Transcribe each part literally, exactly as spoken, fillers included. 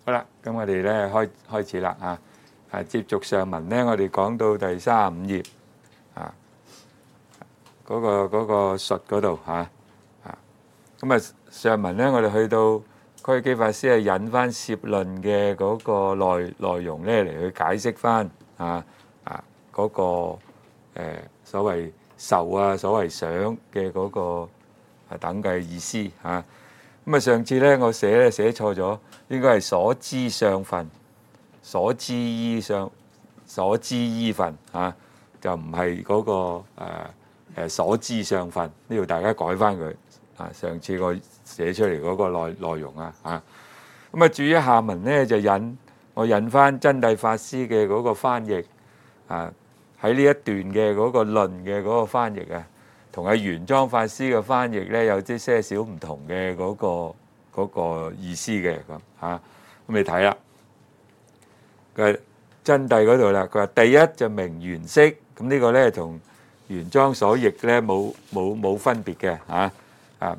好啦，咁我哋咧開開始啦啊！啊，接續上文咧，我哋講到第三十五頁啊，嗰個嗰個述嗰度嚇啊。咁啊，上文咧，我哋去到區基法師係引翻攝論嘅嗰個內內容咧嚟去解釋翻啊啊嗰個誒所謂受啊、所謂想嘅嗰個啊等嘅意思嚇。咁啊，上次咧我寫咧寫錯咗，應該係所知相分。所知依相，所知依分嚇，就唔係嗰個誒誒所知相分。呢度大家改翻佢啊。上次我寫出嚟嗰個內內容啊嚇。咁啊，至於下文咧就引我引翻真諦法師嘅嗰個翻譯啊，喺呢一段嘅嗰個論嘅嗰個翻譯啊，同阿玄奘法師嘅翻譯咧有啲些少唔同嘅嗰個嗰個意思嘅咁嚇。咁你睇啦。佢真諦嗰度啦，佢話第一就名緣識，咁呢個咧同玄奘所譯咧冇冇冇分別嘅嚇啊啊！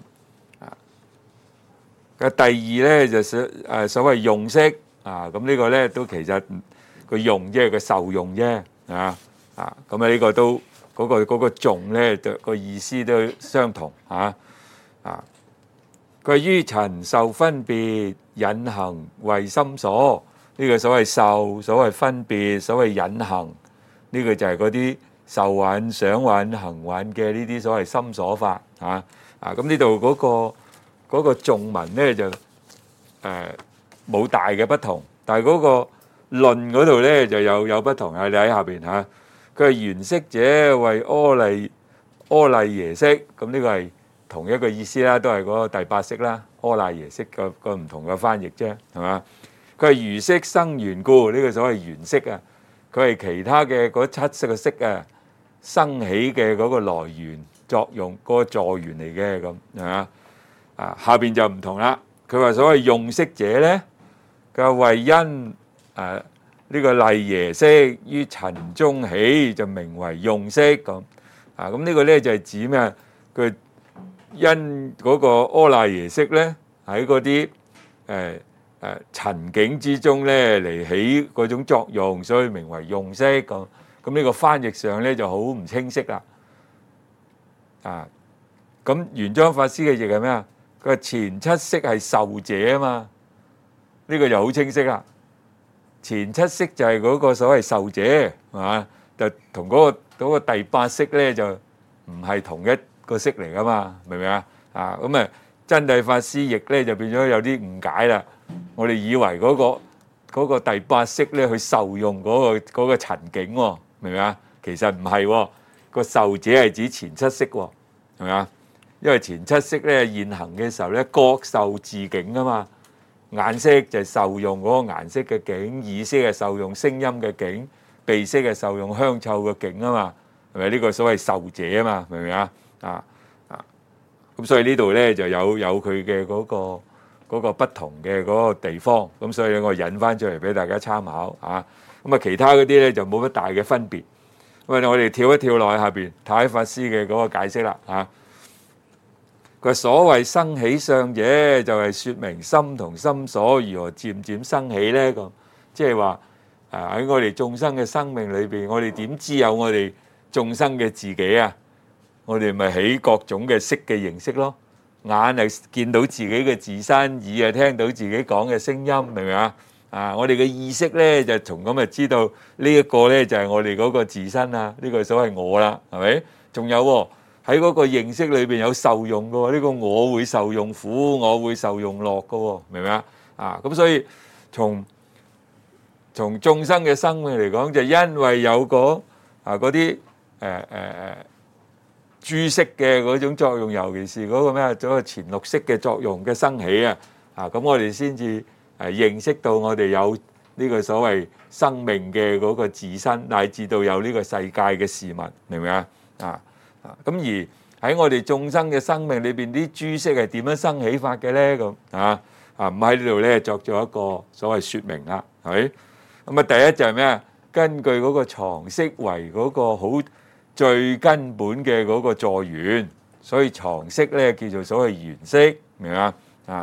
佢第二咧就所誒所謂用識啊，咁呢個咧都其實個用即係個受用啫啊啊！咁啊呢個都嗰個嗰個重咧就個意思都相同嚇啊！佢於塵受分別引行為心所。呢個所謂受、所謂分別、所謂引行，呢個就係嗰啲受蘊、想蘊、行蘊嘅呢啲所謂心所法嚇啊！咁呢度嗰個嗰個頌文咧就誒冇大嘅不同，但係嗰個論嗰度咧就有有不同啊！你喺下邊嚇，佢係緣識者為阿賴阿賴耶識，咁呢個係同一個意思啦，都係嗰個第八識啦，阿賴耶識個個唔同嘅翻譯啫，係嘛？佢係如識生緣故，呢個所謂緣識啊，佢係其他嘅嗰七識嘅識啊生起嘅嗰個來源作用嗰個助緣嚟嘅咁係嘛啊？下邊就唔同啦。佢話所謂用識者咧，佢話為因誒呢個賴耶識於塵中起，就名為用識咁啊。咁呢個咧就係指咩啊？佢因嗰個阿賴耶識咧喺嗰啲誒。誒塵境之中咧嚟起嗰種作用，所以名為用識咁。咁呢個翻譯上咧就好唔清晰啦。啊，咁玄奘法師嘅譯係咩啊？佢話前七識係受者啊嘛，呢個就好清晰啦。前七識就係嗰個所謂受者，係嘛？就同嗰個嗰個第八識咧就唔係同一個識嚟噶嘛，明唔明啊？啊，咁啊真諦法師譯咧就變咗有啲誤解啦。我哋以為嗰個嗰個第八識咧去受用嗰個嗰個塵境喎，明唔明啊？其實唔係喎，個受者係指前七識喎，係咪啊？因為前七識咧現行嘅時候咧，各受自境啊嘛。眼識就係受用嗰個顏色嘅境，耳識係受用聲音嘅境，鼻識係受用香臭嘅境啊嘛，係咪呢個所謂受者啊嘛？明唔明啊？啊啊！咁所以呢度咧就有有佢嘅嗰個。嗰個不同嘅嗰個地方，咁所以我引翻出嚟俾大家參考嚇。咁啊，其他嗰啲咧就冇乜大嘅分別。咁啊，我哋跳一跳落去下邊太法師嘅嗰個解釋啦嚇。佢所謂生起相者，就係説明心同心所如何漸漸生起咧。咁即係話啊，喺我哋眾生嘅生命裏邊，我哋點知有我哋眾生嘅自己啊？我哋咪起各種嘅識嘅形式咯。眼係見到自己嘅自身，耳係聽到自己講嘅聲音，明唔明啊？啊，我哋嘅意識咧就從咁就知道呢一個咧就係我哋嗰個自身啊，呢個所謂我啦，係咪？仲有喺嗰個認識裏邊有受用嘅喎，呢個我會受用苦，我會受用樂嘅喎，明唔明啊？啊，咁所以從從眾生嘅生命嚟講，就因為有個啊嗰啲誒誒誒。珠識嘅嗰種作用，尤其是嗰個咩啊，嗰個前六識嘅作用嘅生起啊，啊咁我哋先至誒認識到我哋有呢個所謂生命嘅嗰個自身，乃至到有呢個世界嘅事物，明唔明啊？啊啊咁而喺我哋眾生嘅生命裏邊，啲珠識係點樣生起法嘅咧？咁啊啊唔喺呢度咧作咗一個所謂説明啦，係咪？咁啊第一就係咩啊？根據嗰個藏識為嗰個好最根本嘅嗰個助緣，所以藏識咧叫做所謂緣識，明唔明啊？啊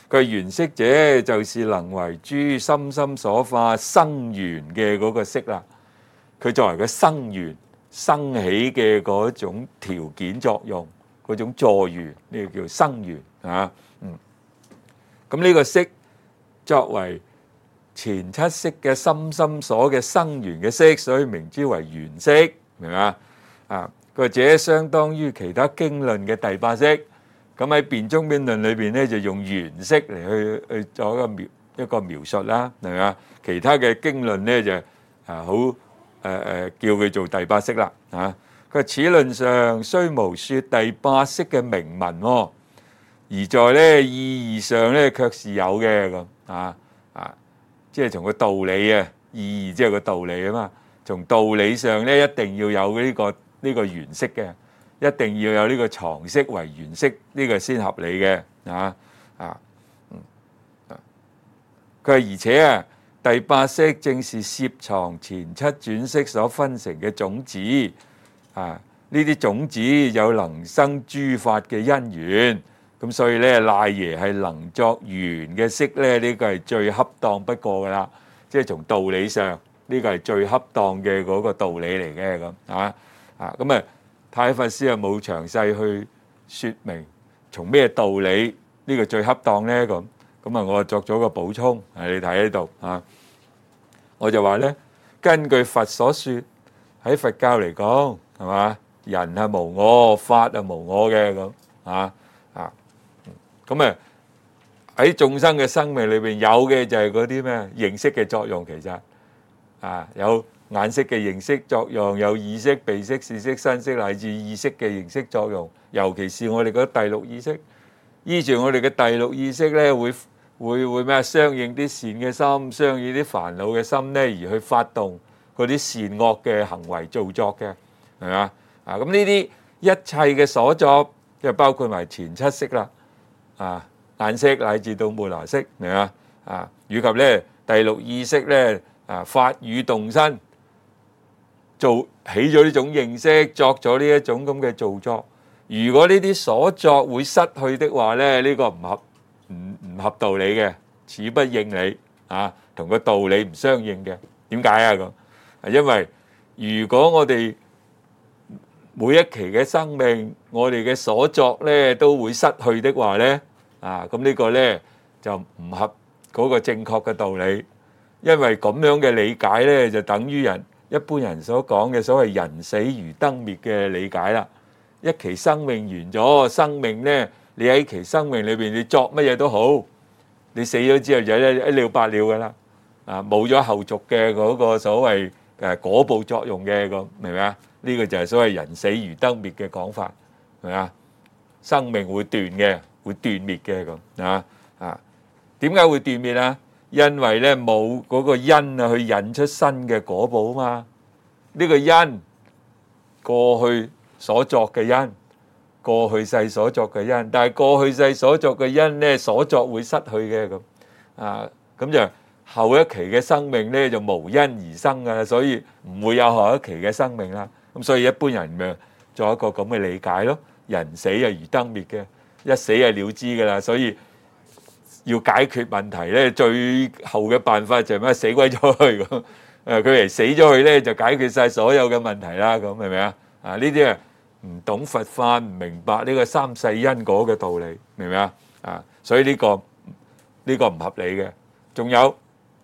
佢緣色者就是能為諸心心所化生緣嘅嗰個色啦。佢作為個生緣生起嘅嗰種條件作用，嗰種助緣，呢個叫生緣啊。嗯，咁呢個色作為前七識嘅心心所嘅生緣嘅色，所以名之為緣色，明嘛？啊，或者相當於其他經論嘅第八識。咁喺辯中辯論裏邊咧，就用緣色嚟去去做一個描一個描述啦，係咪啊？其他嘅經論咧就啊好誒誒叫佢做第八識啦，啊！佢話此論上雖無說第八識嘅明文喎，而在咧意義上咧卻是有嘅咁啊啊！即係從個道理啊，意義即係個道理啊嘛。從道理上咧，一定要有呢個呢個緣色嘅。一定要有呢個藏色為緣色，呢個先合理嘅啊啊嗯啊！佢話而且啊，第八識正是攝藏前七轉色所分成嘅種子啊，呢啲種子有能生諸法嘅因緣，咁所以咧賴爺係能作緣嘅色咧，呢個係最恰當不過噶啦，即係從道理上呢個係最恰當嘅嗰個道理嚟嘅咁啊啊咁啊！太法師又冇詳細去説明從咩道理呢個最恰當咧咁，咁啊我作咗個補充，係你睇喺度啊，我就話咧，根據佛所説，喺佛教嚟講係嘛，人係無我，法係無我嘅咁啊啊，咁啊喺眾生嘅生命裏邊有嘅就係嗰啲咩認識嘅作用，其實啊有。眼識嘅認識作用，有耳識、鼻識、舌識、身識乃至意識嘅認識作用，尤其是我哋嗰第六意識，依住我哋嘅第六意識咧，會會會咩相應啲善嘅心，相應啲煩惱嘅心咧，而去發動嗰啲善惡嘅行為造作嘅，係嘛啊？咁呢啲一切嘅所作，即係包括埋前七識啦，啊眼識乃至到末那識，係嘛啊？以及咧第六意識咧啊法語動身。做起咗呢種認識，作咗呢一種咁嘅造作。如果呢啲所作會失去的話咧，呢個唔合唔唔合道理嘅，此不應理啊，同個道理唔相應嘅。點解啊咁？因為如果我哋每一期嘅生命，我哋嘅所作咧都會失去的話咧，啊咁呢個咧就唔合嗰個正確嘅道理。因為咁樣嘅理解咧，就等於人。一般人所講嘅所謂人死如燈滅嘅理解啦，一期生命完咗，生命咧，你喺期生命裏邊，你作乜嘢都好，你死咗之後就一一了百了噶啦，啊冇咗後續嘅嗰個所謂誒果報作用嘅咁，明唔明啊？呢個就係所謂人死如燈滅嘅講法，係咪啊？生命會斷嘅，會斷滅嘅咁啊啊？點解會斷滅啊？因為咧冇嗰個因啊，去引出新嘅果報啊嘛。呢個因過去所作嘅因，過去世所作嘅因，但係過去世所作嘅因咧，所作會失去嘅咁啊。咁就後一期嘅生命咧就無因而生噶啦，所以唔會有後一期嘅生命啦。咁所以一般人咪做一個咁嘅理解咯。人死啊如燈滅嘅，一死啊了之噶啦，所以。要解決問題咧，最後嘅辦法就係咩？死鬼咗去咁，誒佢嚟死咗去咧，就解決曬所有嘅問題啦。咁係咪啊？啊呢啲啊唔懂佛法，唔明白呢個三世因果嘅道理，明唔明啊？啊，所以呢個呢個唔合理嘅。仲有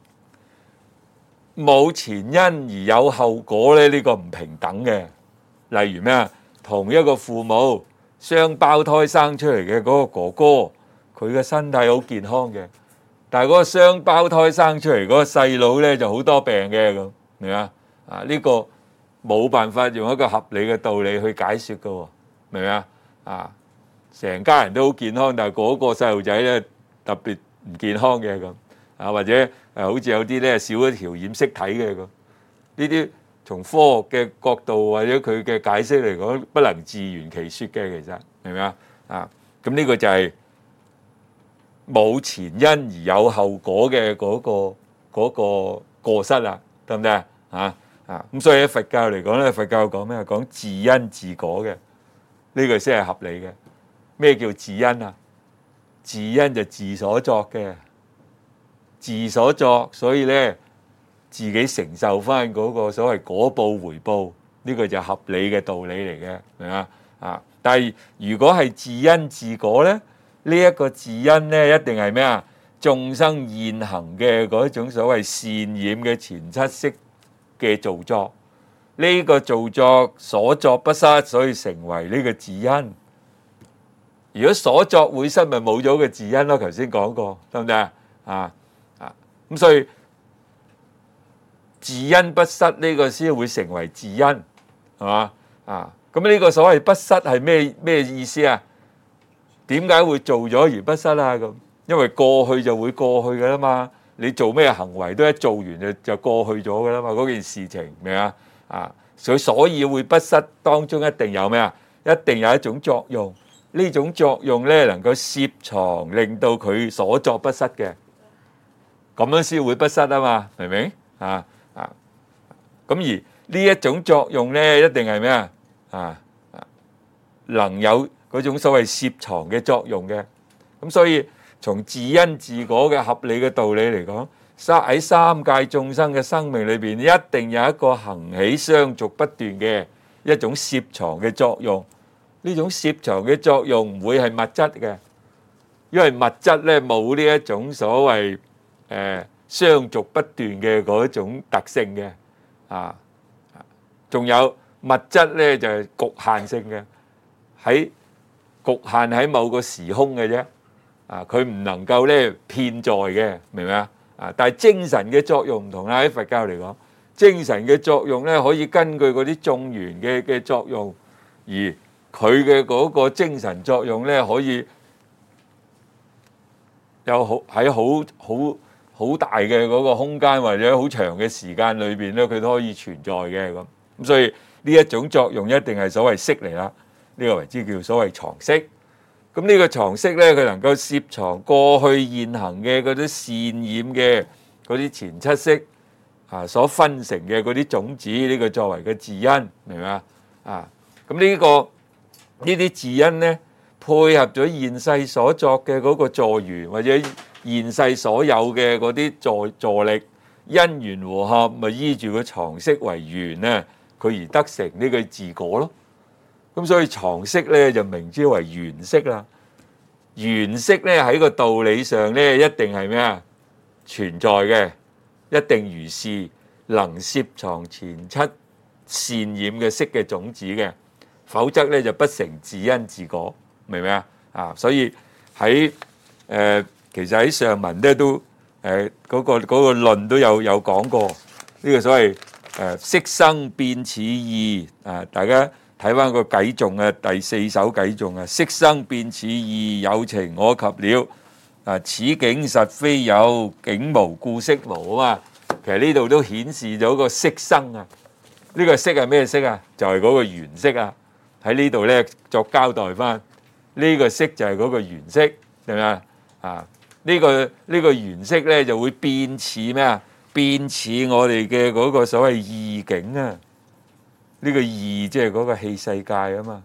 冇前因而有後果咧？呢個唔平等嘅。例如咩啊？同一個父母雙胞胎生出嚟嘅嗰個哥哥。佢嘅身體好健康嘅，但係嗰個雙胞胎生出嚟嗰個細佬咧就好多病嘅咁，明唔明啊？啊呢個冇辦法用一個合理嘅道理去解説嘅喎，明唔明啊？啊，成家人都好健康，但係嗰個細路仔咧特別唔健康嘅咁，啊或者誒好似有啲咧少咗條染色體嘅咁，呢啲從科學嘅角度或者佢嘅解釋嚟講，不能自圓其説嘅，其實明唔明啊？啊咁呢個就係。冇前因而有後果嘅嗰個嗰個過失啦，得唔得啊？啊啊咁，所以喺佛教嚟講咧，佛教講咩？講自因自果嘅，呢個先係合理嘅。咩叫自因啊？ 自因就自所作嘅，自所作，所以咧自己承受翻嗰個所謂果報回報，呢個就合理嘅道理嚟嘅，明嘛啊？但係如果係自因自果咧，呢一個自因咧一定係咩啊？眾生現行嘅嗰種所謂善染嘅前七識嘅造作，呢個造作所作不失，所以成為呢個自因。如果所作會失，咪冇咗個自因咯。頭先講過，得唔得啊？啊啊咁，所以自因不失呢個先會成為自因，係嘛啊？咁呢個所謂不失係咩咩意思啊？點解會做咗而不失啊？咁因為過去就會過去噶啦嘛。你做咩行為都一做完就就過去咗噶啦嘛。嗰件事情明啊？啊，所以所以會不失當中一定有咩啊？一定有一種作用。呢種作用咧，能夠攝藏，令到佢所作不失嘅，咁樣先會不失啊嘛，明唔明啊？啊，咁而呢一種作用咧，一定係咩啊？啊，能有嗰種所謂攝藏嘅作用嘅。咁所以從自因自果嘅合理嘅道理嚟講，三喺三界眾生嘅生命裏邊，一定有一個行起相續不斷嘅一種攝藏嘅作用。呢種攝藏嘅作用唔會係物質嘅，因為物質咧冇呢一種所謂誒相續不斷嘅嗰種特性嘅啊，仲有物質咧就係局限性嘅，喺局限喺某個時空嘅啫啊，佢唔能夠咧遍在嘅，明唔明啊？啊，但係精神嘅作用唔同啦，喺佛教嚟講，精神嘅作用咧可以根據嗰啲眾緣嘅嘅作用而佢嘅嗰個精神作用咧，可以有好喺好好好大嘅嗰個空間或者好長嘅時間裏邊咧，佢都可以存在嘅咁。咁所以呢一種作用一定係所謂識嚟啦，呢個為之叫所謂藏識。咁呢個藏識咧，佢能夠攝藏過去現行嘅嗰啲善染嘅嗰啲前七識啊所分成嘅嗰啲種子，呢個作為嘅自因，明唔明啊？啊，咁呢個。呢啲自因咧，配合咗現世所作嘅嗰個助緣，或者現世所有嘅嗰啲助助力，因緣和合，咪依住個藏識為緣咧，佢而得成呢個自果咯。咁所以藏識咧就名之為緣識啦。緣識咧喺個道理上咧，一定係咩啊？存在嘅，一定如是，能攝藏前七善染嘅識嘅種子嘅。否則咧就不成自因自果，明唔明啊？啊，所以喺誒、呃，其實喺上文咧都誒嗰、呃那個嗰、那個論都有有講過呢、這個所謂誒識生變此意啊！大家睇翻個偈頌啊，第四首偈頌啊，識生變此意，有情我及了啊！此境實非有，境無故識無啊嘛。其實呢度都顯示咗個識生啊，呢、這個識係咩識啊？就係、是、嗰個緣識啊！喺呢度咧作交代翻，呢個識就係嗰個緣識，係咪啊？啊，呢個呢個緣識咧就會變似咩啊？變似我哋嘅嗰個所謂意境啊！呢個意即係嗰個器世界啊嘛，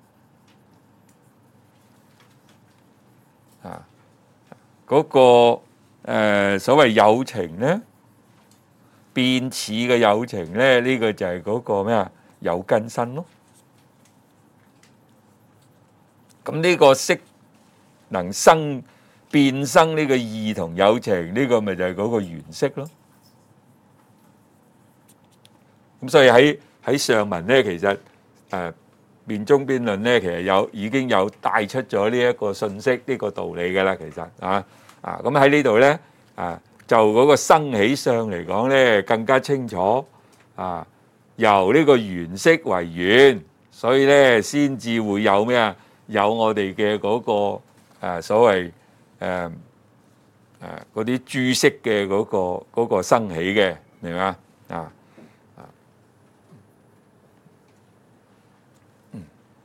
啊，嗰個誒所謂有情咧，變似嘅有情咧，呢個就係嗰個咩啊？有根身咯。咁呢個識能生變生呢個意同有情，呢個咪就係嗰個緣識咯。咁所以喺喺上文咧，其實誒辯中辯論咧，其實有已經有帶出咗呢一個信息，呢個道理㗎啦。其實啊啊，咁喺呢度咧啊，就嗰個生起相嚟講咧，更加清楚啊。由呢個緣識為緣，所以咧先至會有咩啊？有我哋嘅嗰個誒所謂誒誒嗰啲諸識嘅嗰個嗰個生起嘅，明嘛啊啊嗯，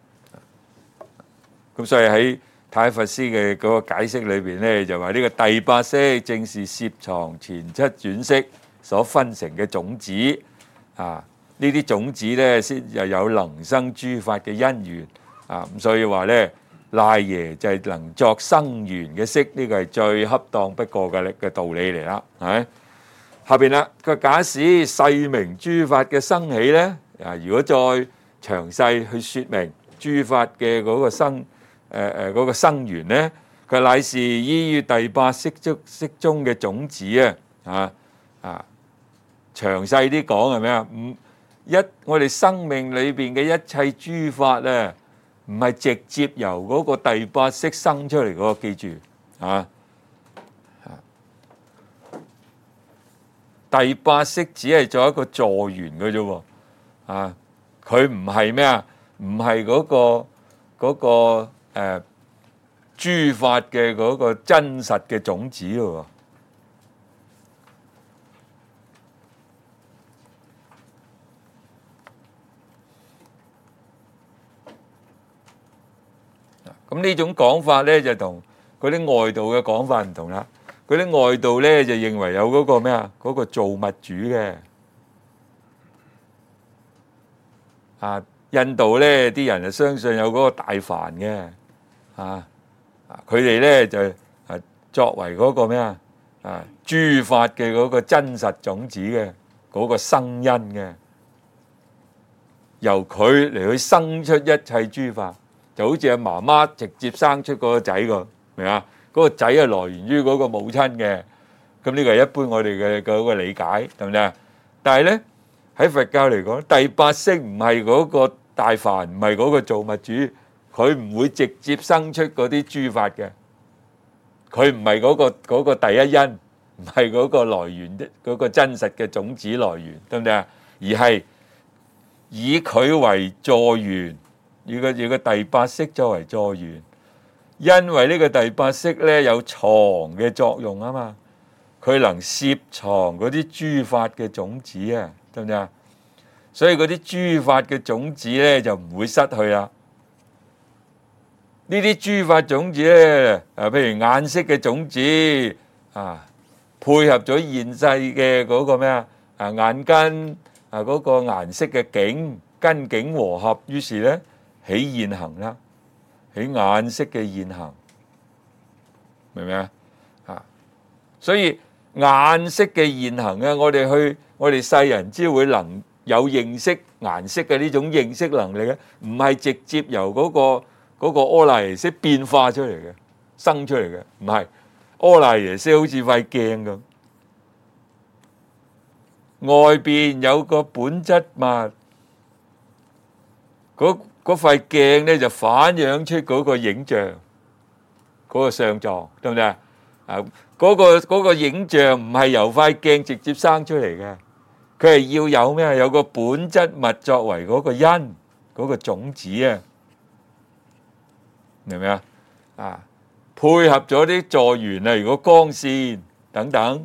咁所以喺太佛師嘅嗰個解釋裏邊咧，就話呢個第八識正是攝藏前七轉識所分成嘅種子啊，呢啲種子咧先又有能生諸法嘅因緣。啊，咁所以話咧， 賴耶就係能作生源嘅色，呢個係最恰當不過嘅嘅道理嚟啦，係咪？下邊啦，佢假使世名諸法嘅生起咧，啊，如果再詳細去説明諸法嘅嗰個生誒誒嗰個生源咧，佢乃是依於第八識中識中嘅種子啊，啊啊，詳細啲講係咩啊？唔一我哋生命裏邊嘅一切諸法咧，唔係直接由嗰個第八識生出嚟嗰個，記住啊！第八識只係做一個助緣嘅啫喎，啊，佢唔係咩啊？唔係嗰個嗰個誒諸法嘅嗰個真實嘅種子咯喎。咁呢種講法咧就同嗰啲外道嘅講法唔同啦。嗰啲外道咧就認為有嗰個咩啊？嗰個造物主嘅啊，印度咧啲人就相信有嗰個大梵嘅啊，佢哋咧就啊作為嗰個咩啊啊諸法嘅嗰個真實種子嘅嗰個生因嘅，由佢嚟去生出一切諸法，就好似阿媽媽直接生出嗰個仔個，明啊？嗰個仔係來源於嗰個母親嘅，咁呢個係一般我哋嘅嗰個理解，得唔得啊？但係咧喺佛教嚟講，第八識唔係嗰個大梵，唔係嗰個造物主，佢唔會直接生出嗰啲諸法嘅，佢唔係嗰個嗰個第一因，唔係嗰個來源的嗰個真實嘅種子來源，得唔得啊？而係以佢為助緣，以個以個第八識作為助緣。因為呢個第八識咧有藏嘅作用啊嘛，佢能攝藏嗰啲諸法嘅種子啊，得唔得啊？所以嗰啲諸法嘅種子咧就唔會失去啦。呢啲諸法種子咧，啊，譬如眼識嘅種子啊，配合咗現世嘅嗰個咩啊啊眼根啊嗰個顏色嘅境根境和合，於是咧起現行啦。喺眼識嘅現行，明唔明啊？啊，所以眼識嘅現行咧，我哋去我哋世人只會能有認識顏色嘅呢種認識能力咧，唔係直接由嗰個嗰個阿賴耶識變化出嚟嘅，生出嚟嘅，唔係阿賴耶識好似塊鏡咁，外邊有個本質物，嗰嗰塊鏡咧就反映出嗰個影像，嗰個相狀，得唔得啊？啊，嗰個嗰個影像唔係由塊鏡直接生出嚟嘅，佢係要有咩？有個本質物作為嗰個因，嗰個種子啊，明唔明啊？啊，配合咗啲助緣啊，如果光線等等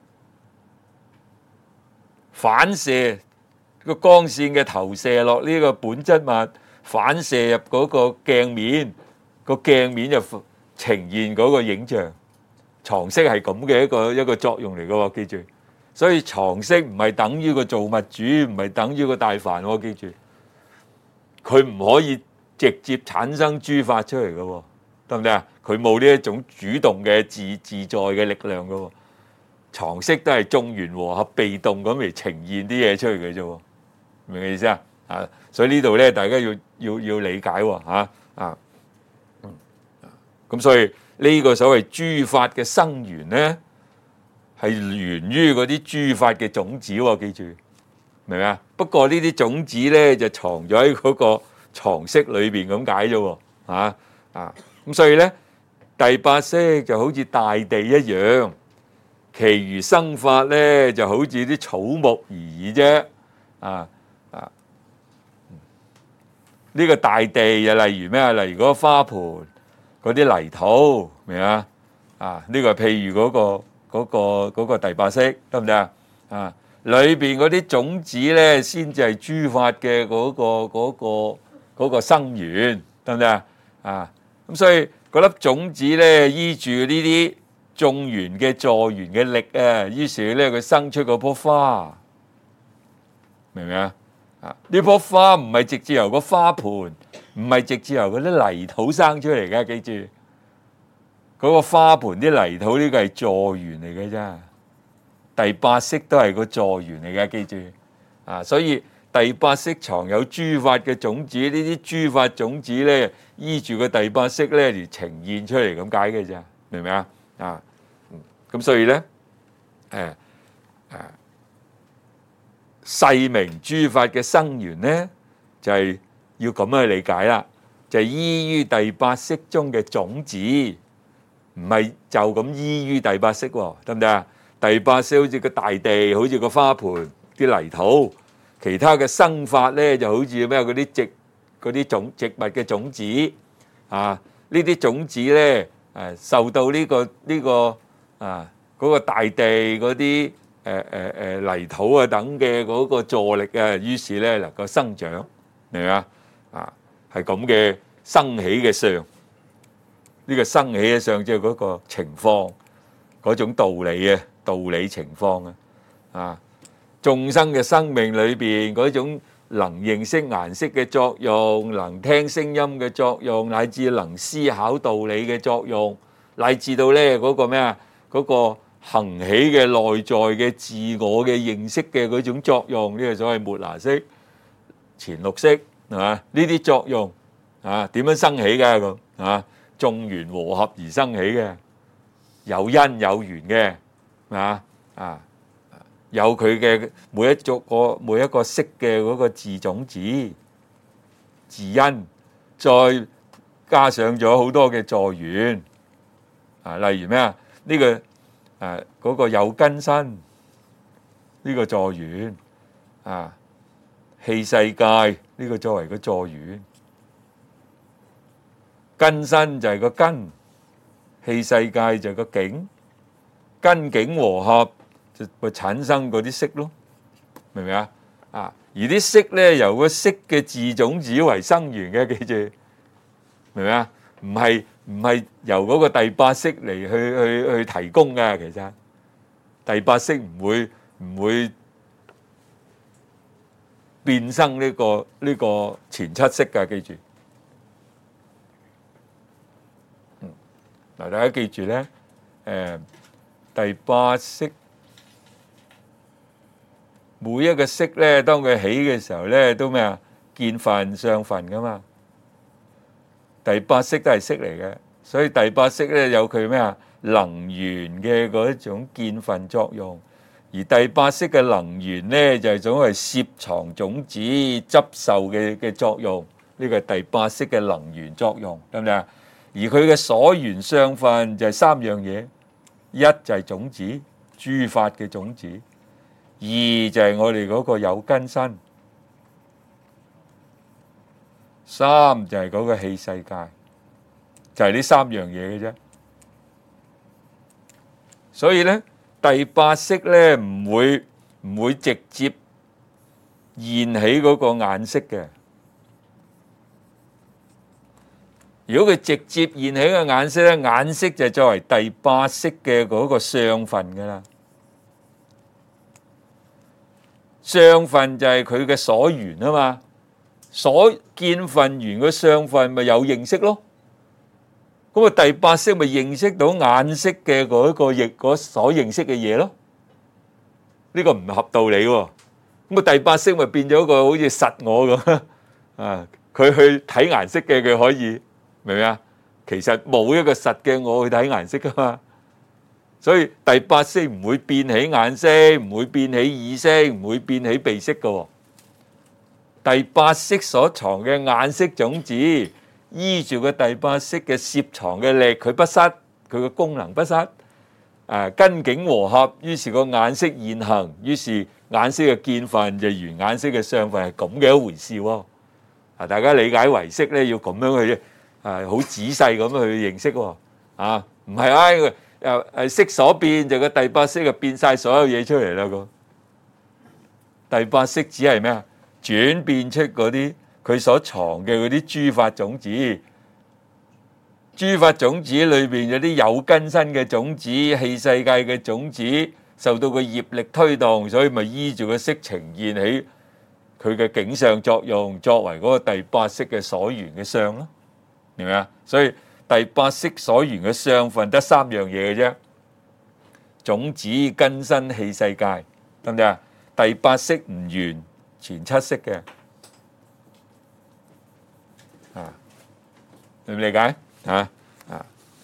反射個光線嘅投射落呢個本質物。反射入嗰個鏡面，個鏡面就呈現嗰個影像。藏識係咁嘅一個一個作用嚟嘅喎，記住。所以藏識唔係等於個造物主，唔係等於個大梵喎，記住。佢唔可以直接產生諸法出嚟嘅喎，得唔得啊？佢冇呢一種主動嘅自自在嘅力量嘅喎。藏識都係眾緣和合被動咁嚟呈現啲嘢出嚟嘅啫喎，明唔明意思啊？啊，所以呢度咧，大家要要要理解喎，嚇啊，嗯，咁所以呢個所謂諸法嘅生源咧，係源於嗰啲諸法嘅種子喎，記住，明唔明啊？不過呢啲種子咧就藏咗喺嗰個藏識裏邊咁解啫喎，嚇啊，咁所以咧第八識就好似大地一樣，其餘生法咧就好似啲草木而已啫，啊。呢個大地又例如咩啊？例如嗰個花盆嗰啲泥土，明啊？啊，呢個譬如嗰個嗰個嗰個第八識，得唔得啊？啊，裏邊嗰啲種子咧，先至係諸法嘅嗰個嗰個嗰個生源，得唔得啊？啊，咁所以嗰粒種子咧，依住呢啲種緣嘅助緣嘅力啊，於是咧佢生出嗰棵花，明唔明啊？啊！呢棵花唔係直接由個花盆，唔唔係直接由嗰啲泥土生出嚟嘅，記住嗰個花盆啲泥土呢個係助緣嚟嘅啫。第八識都係個助緣嚟嘅，記住啊！所以第八識藏有諸法嘅種子，呢啲諸法種子咧依住個第八識咧而呈現出嚟咁解嘅啫，明唔明啊？啊，咁所以咧，誒誒，細明諸法嘅生緣咧，就係、是、要咁樣去理解啦，就係、是、依於第八識中嘅種子，唔係就咁依於第八識喎，得唔得啊？第八識好似個大地，好似個花盆啲泥土，其他嘅生法咧就好似咩嗰啲植嗰啲種植物嘅種子啊，呢啲種子咧誒受到呢、這個呢、這個啊嗰、那個大地嗰啲誒誒誒泥土啊等嘅嗰個助力啊，於是咧能夠生長，明唔明啊？啊，係咁嘅生起嘅相，呢、這個生起嘅相即係嗰個情況，嗰種道理啊。道理情況啊，啊，眾生嘅生命裏邊嗰種能認識顏色嘅作用，能聽聲音嘅作用，乃至能思考道理嘅作用，乃至到咧嗰個咩啊，嗰個行起嘅內在嘅自我嘅認識嘅嗰種作用，呢個所謂末那識、前六識係嘛？呢啲作用啊，點樣生起嘅咁啊？眾緣和合而生起嘅，有因有緣嘅。啊啊，有佢嘅每一族個每一個識嘅嗰個自種子、自因，再加上咗好多嘅助緣啊，例如咩啊？呢個誒嗰個有根身呢個助緣啊，器世界呢個作為個助緣，根身就係個根，器世界就係個境。根境和合就會產生嗰啲識咯，明唔明啊？啊，而啲識咧由個識嘅自種子為生緣嘅，記住，明唔明啊？唔係唔係由嗰個第八識嚟去去去提供嘅，其實第八識唔會唔會變生呢個呢個前七識嘅，記住。嗯，嗱，大家記住咧，誒。第八識每一個識咧，當佢起嘅時候咧，都咩啊？見分相分噶嘛。第八識都係識嚟嘅，所以第八識咧有佢咩啊？能緣嘅嗰一種見分作用，而第八識嘅能緣咧就係種係攝藏種子、執受嘅嘅作用。呢個係第八識嘅能緣作用，得唔得啊？而佢嘅所緣相分就係三樣嘢。一就係種子，諸法嘅種子；二就係我哋嗰個有根身；三就係嗰個器世界，就係呢三樣嘢嘅啫。所以咧，第八識咧唔會唔會直接現起嗰個眼識嘅。如果佢直接現起個眼識咧，眼識就作為第八識嘅嗰個相分噶啦。相分就係佢嘅所緣啊嘛，所見分緣嘅相分咪有認識咯。咁啊，第八識咪認識到眼識嘅嗰個亦嗰所認識嘅嘢咯。呢個唔合道理喎。咁啊，第八識咪變咗個好似實我咁啊，佢去睇顏色嘅，佢可以。明唔明啊？其實冇一個實嘅我去睇顏色噶嘛，所以第八識唔會變起眼識，唔會變起耳識，唔會變起鼻識噶。第八識所藏嘅眼識種子，依住個第八識嘅攝藏嘅力，佢不失，佢嘅功能不失。誒，根境和合，於是個眼識現行，於是眼識嘅見分就緣眼識嘅相分，係咁嘅一回事喎。啊，大家理解唯識咧，要咁樣去。係好仔細咁去認識喎，啊，唔係啊，又誒識所變就個第八識就變晒所有嘢出嚟啦。個第八識只係咩啊？轉變出嗰啲佢所藏嘅嗰啲諸法種子，諸法種子裏邊有啲有根身嘅種子、器世界嘅種子，受到個業力推動，所以咪依住個識呈現起佢嘅景相作用，作為嗰個第八識嘅所緣嘅相咯，明唔明啊？所以第八識所緣嘅相分得三樣嘢嘅啫，種子、根身、器世界，得唔得啊？第八識唔完前七識嘅，啊，理唔理解啊？啊，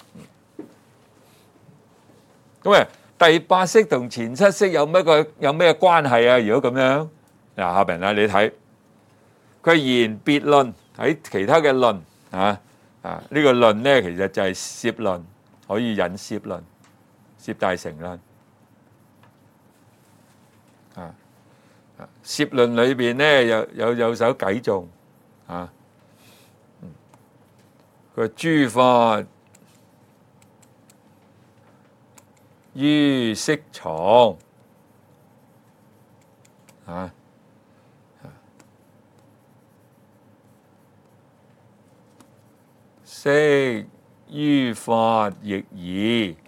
咁啊，第八識同前七識有咩個有咩關係啊？如果咁樣，嗱，下邊啦，你睇佢言別論喺其他嘅論啊啊，呢個論咧其實就係攝論，可以引攝論、攝大乘論啊。攝論裏邊咧有有有首偈頌啊，佢諸法於識藏啊，識於法亦爾，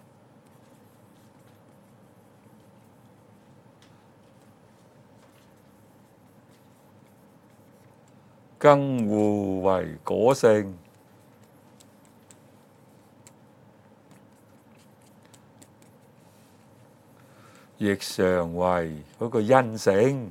更互為果性，亦常為嗰個因性。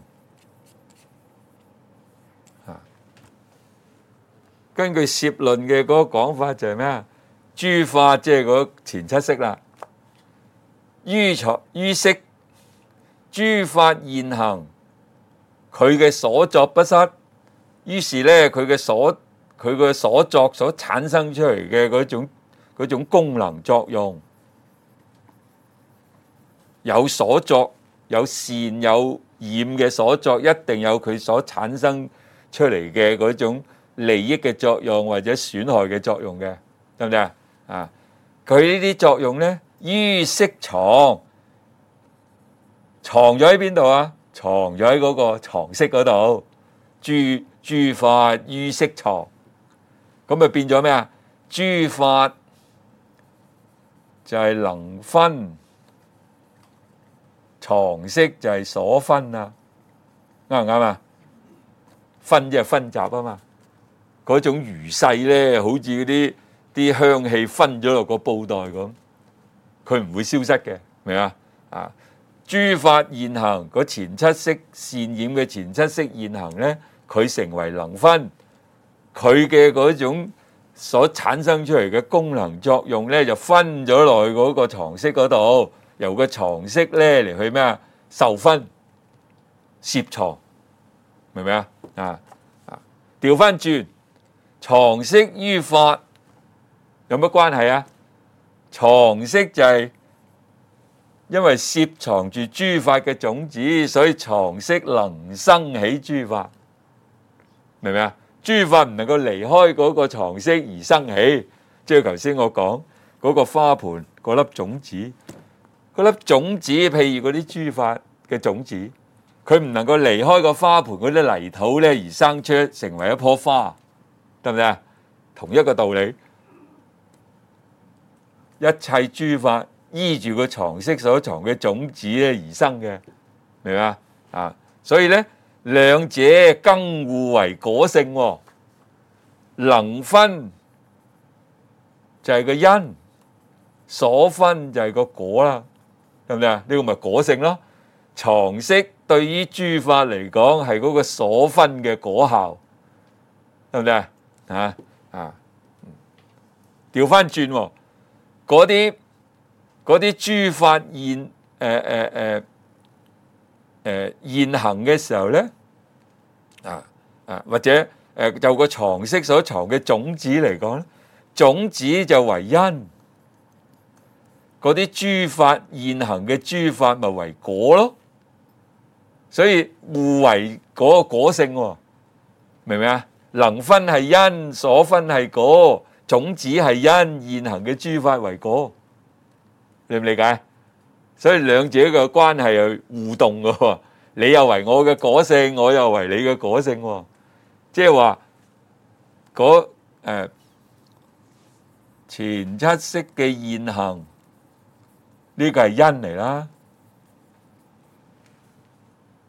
根據攝論嘅嗰個講法就係咩啊？諸法即係嗰前七識啦，於藏於識，諸法現行，佢嘅所作不失。於是咧，佢嘅所佢嘅所作所產生出嚟嘅嗰種嗰種功能作用，有所作有善有染嘅所作，一定有佢所產生出嚟嘅嗰種利益嘅作用或者損害嘅作用嘅，得唔得啊？啊，佢呢啲作用咧，於識藏，藏咗喺邊度啊？藏咗喺嗰個藏識嗰度，諸諸法於識藏，咁咪變咗咩啊？諸法就係能分，藏識就係所分啊，啱唔啱啊？分即係分集啊嘛。嗰種餘勢咧，好似嗰啲啲香氣分咗落個布袋咁，佢唔會消失嘅，明啊？啊，諸法現行，嗰前七識善染嘅前七識現行咧，佢成為能分，佢嘅嗰種所產生出嚟嘅功能作用咧，就分咗落去嗰個藏識嗰度，由個藏識咧嚟去咩啊？受分、攝藏，明唔明啊？啊啊，調翻轉。藏識於法有乜關係啊？藏識就係因為攝藏住諸法嘅種子，所以藏識能生起諸法，明唔明啊？諸法唔能夠離開嗰個藏識而生起，即係頭先我講嗰個花盆嗰粒種子，嗰粒種子譬如嗰啲諸法嘅種子，佢唔能夠離開個花盆嗰啲泥土咧而生出成為一棵花。得唔得啊？同一個道理，一切諸法依住個藏識所藏嘅種子咧而生嘅，明唔明啊？啊，所以咧兩者更互為果性，能分就係個因，所分就係個果啦，得唔得啊？呢個咪果性咯。藏識對於諸法嚟講係嗰個所分嘅果效，得唔得啊？啊啊！調翻轉，嗰啲嗰啲諸法現誒誒誒誒現行嘅時候咧，啊啊或者誒、呃、就個藏識所藏嘅種子嚟講咧，種子就為因，嗰啲諸法現行嘅諸法咪為果咯，所以互為嗰個果性，明唔明啊？能分係因，所分係果，種子係因，現行嘅諸法為果，理唔理解？所以兩者嘅關係係互動嘅，你又為我嘅果性，我又為你嘅果性，即係話嗰誒前七識嘅現行，呢個係因嚟啦，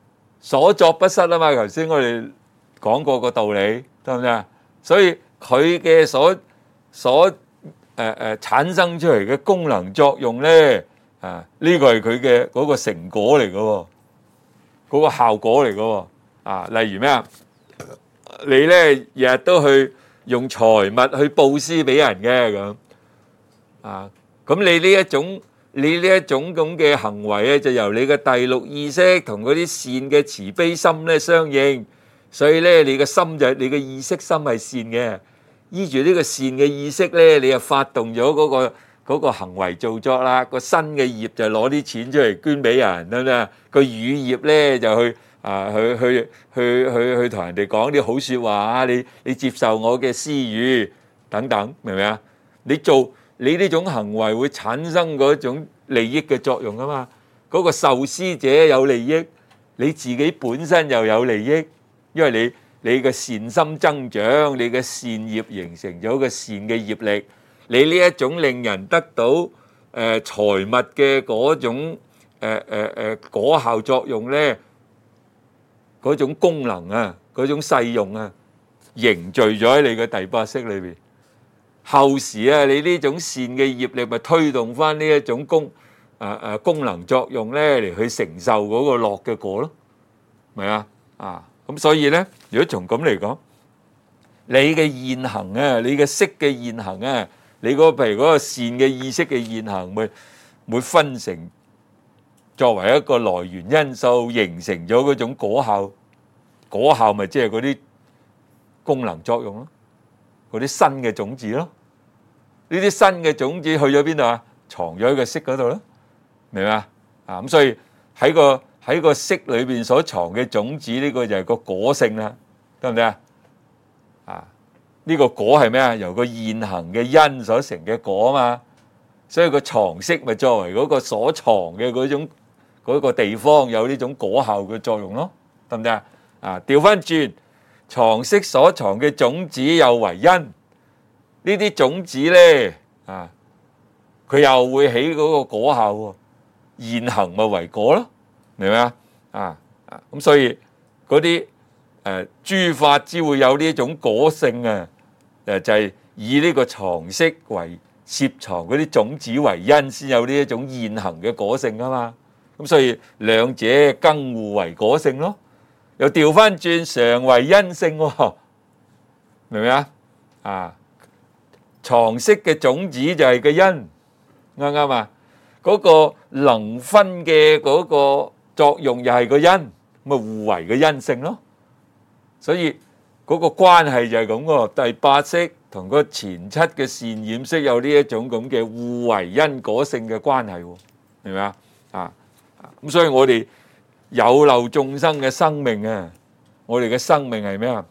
所作不失啊嘛。頭先我哋講過個道理，得唔得啊？所以佢嘅所所誒誒、呃、產生出嚟嘅功能作用咧，啊呢個係佢嘅嗰個成果嚟嘅喎，嗰個效果嚟嘅喎。啊，例如咩啊？你咧日日都去用財物去佈施俾人嘅咁，啊咁你呢一種你呢一種咁嘅行為咧，就由你嘅第六意識同嗰啲善嘅慈悲心咧相應，所以咧你嘅心就係你嘅意識心係善嘅，依住呢個善嘅意識咧，你就發動咗嗰個嗰個行為造作啦。個身嘅業就攞啲錢出嚟捐俾人，得唔得？個語業咧就去。啊！去去去去去同人哋講啲好説話啊！你你接受我嘅私語等等，明唔明啊？你做你呢種行為會產生嗰種利益嘅作用啊嘛！嗰個受施者有利益，你自己本身又有利益，因為你你嘅善心增長，你嘅善業形成咗個善嘅業力，你呢一種令人得到誒財物嘅嗰種誒誒誒果效作用咧。嗰種功能啊，嗰種勢用啊，凝聚咗喺你嘅第八識裏邊。後時啊，你呢種善嘅業力咪推動翻呢一種功誒誒功能作用咧，嚟去承受嗰個樂嘅果咯，明啊？啊，咁所以咧，如果從咁嚟講，你嘅現行啊，你嘅識嘅現行啊，你嗰譬如嗰個善嘅意識嘅現行，會會分成。作為一個來源因素，形成咗嗰種果效，果效咪即係嗰啲功能作用咯，嗰啲新嘅種子咯。呢啲新嘅種子去咗邊度啊？藏咗喺個識嗰度咯，明唔明啊？啊咁，所以喺個喺個識裏邊所藏嘅種子，呢個就係個果性啦，得唔得啊？啊，呢個果係咩啊？由個現行嘅因所成嘅果啊嘛，所以個藏識咪作為嗰個所藏嘅嗰種。嗰個地方有呢種果效嘅作用咯，得唔得啊？啊，調翻轉，藏識所藏嘅種子又為因，呢啲種子咧啊，佢又會起嗰個果效喎，現行咪為果咯，明唔明啊？啊啊，咁所以嗰啲誒諸法之會有呢一種果性啊，誒就係以呢個藏識為攝藏嗰啲種子為因，先有呢一種現行嘅果性啊嘛。咁所以兩者更互為果性咯，又調翻轉常為因性喎，明唔明啊？啊，藏識嘅種子就係個因，啱唔啱啊？嗰個能分嘅嗰個作用又係個因，咁咪互為嘅因性咯。所以嗰個關係就係咁喎，第八識同個前七嘅善染識有呢一種咁嘅互為因果性嘅關係喎，明唔明啊？啊！咁所以我哋有漏眾生嘅生命啊，我哋嘅生命係咩啊？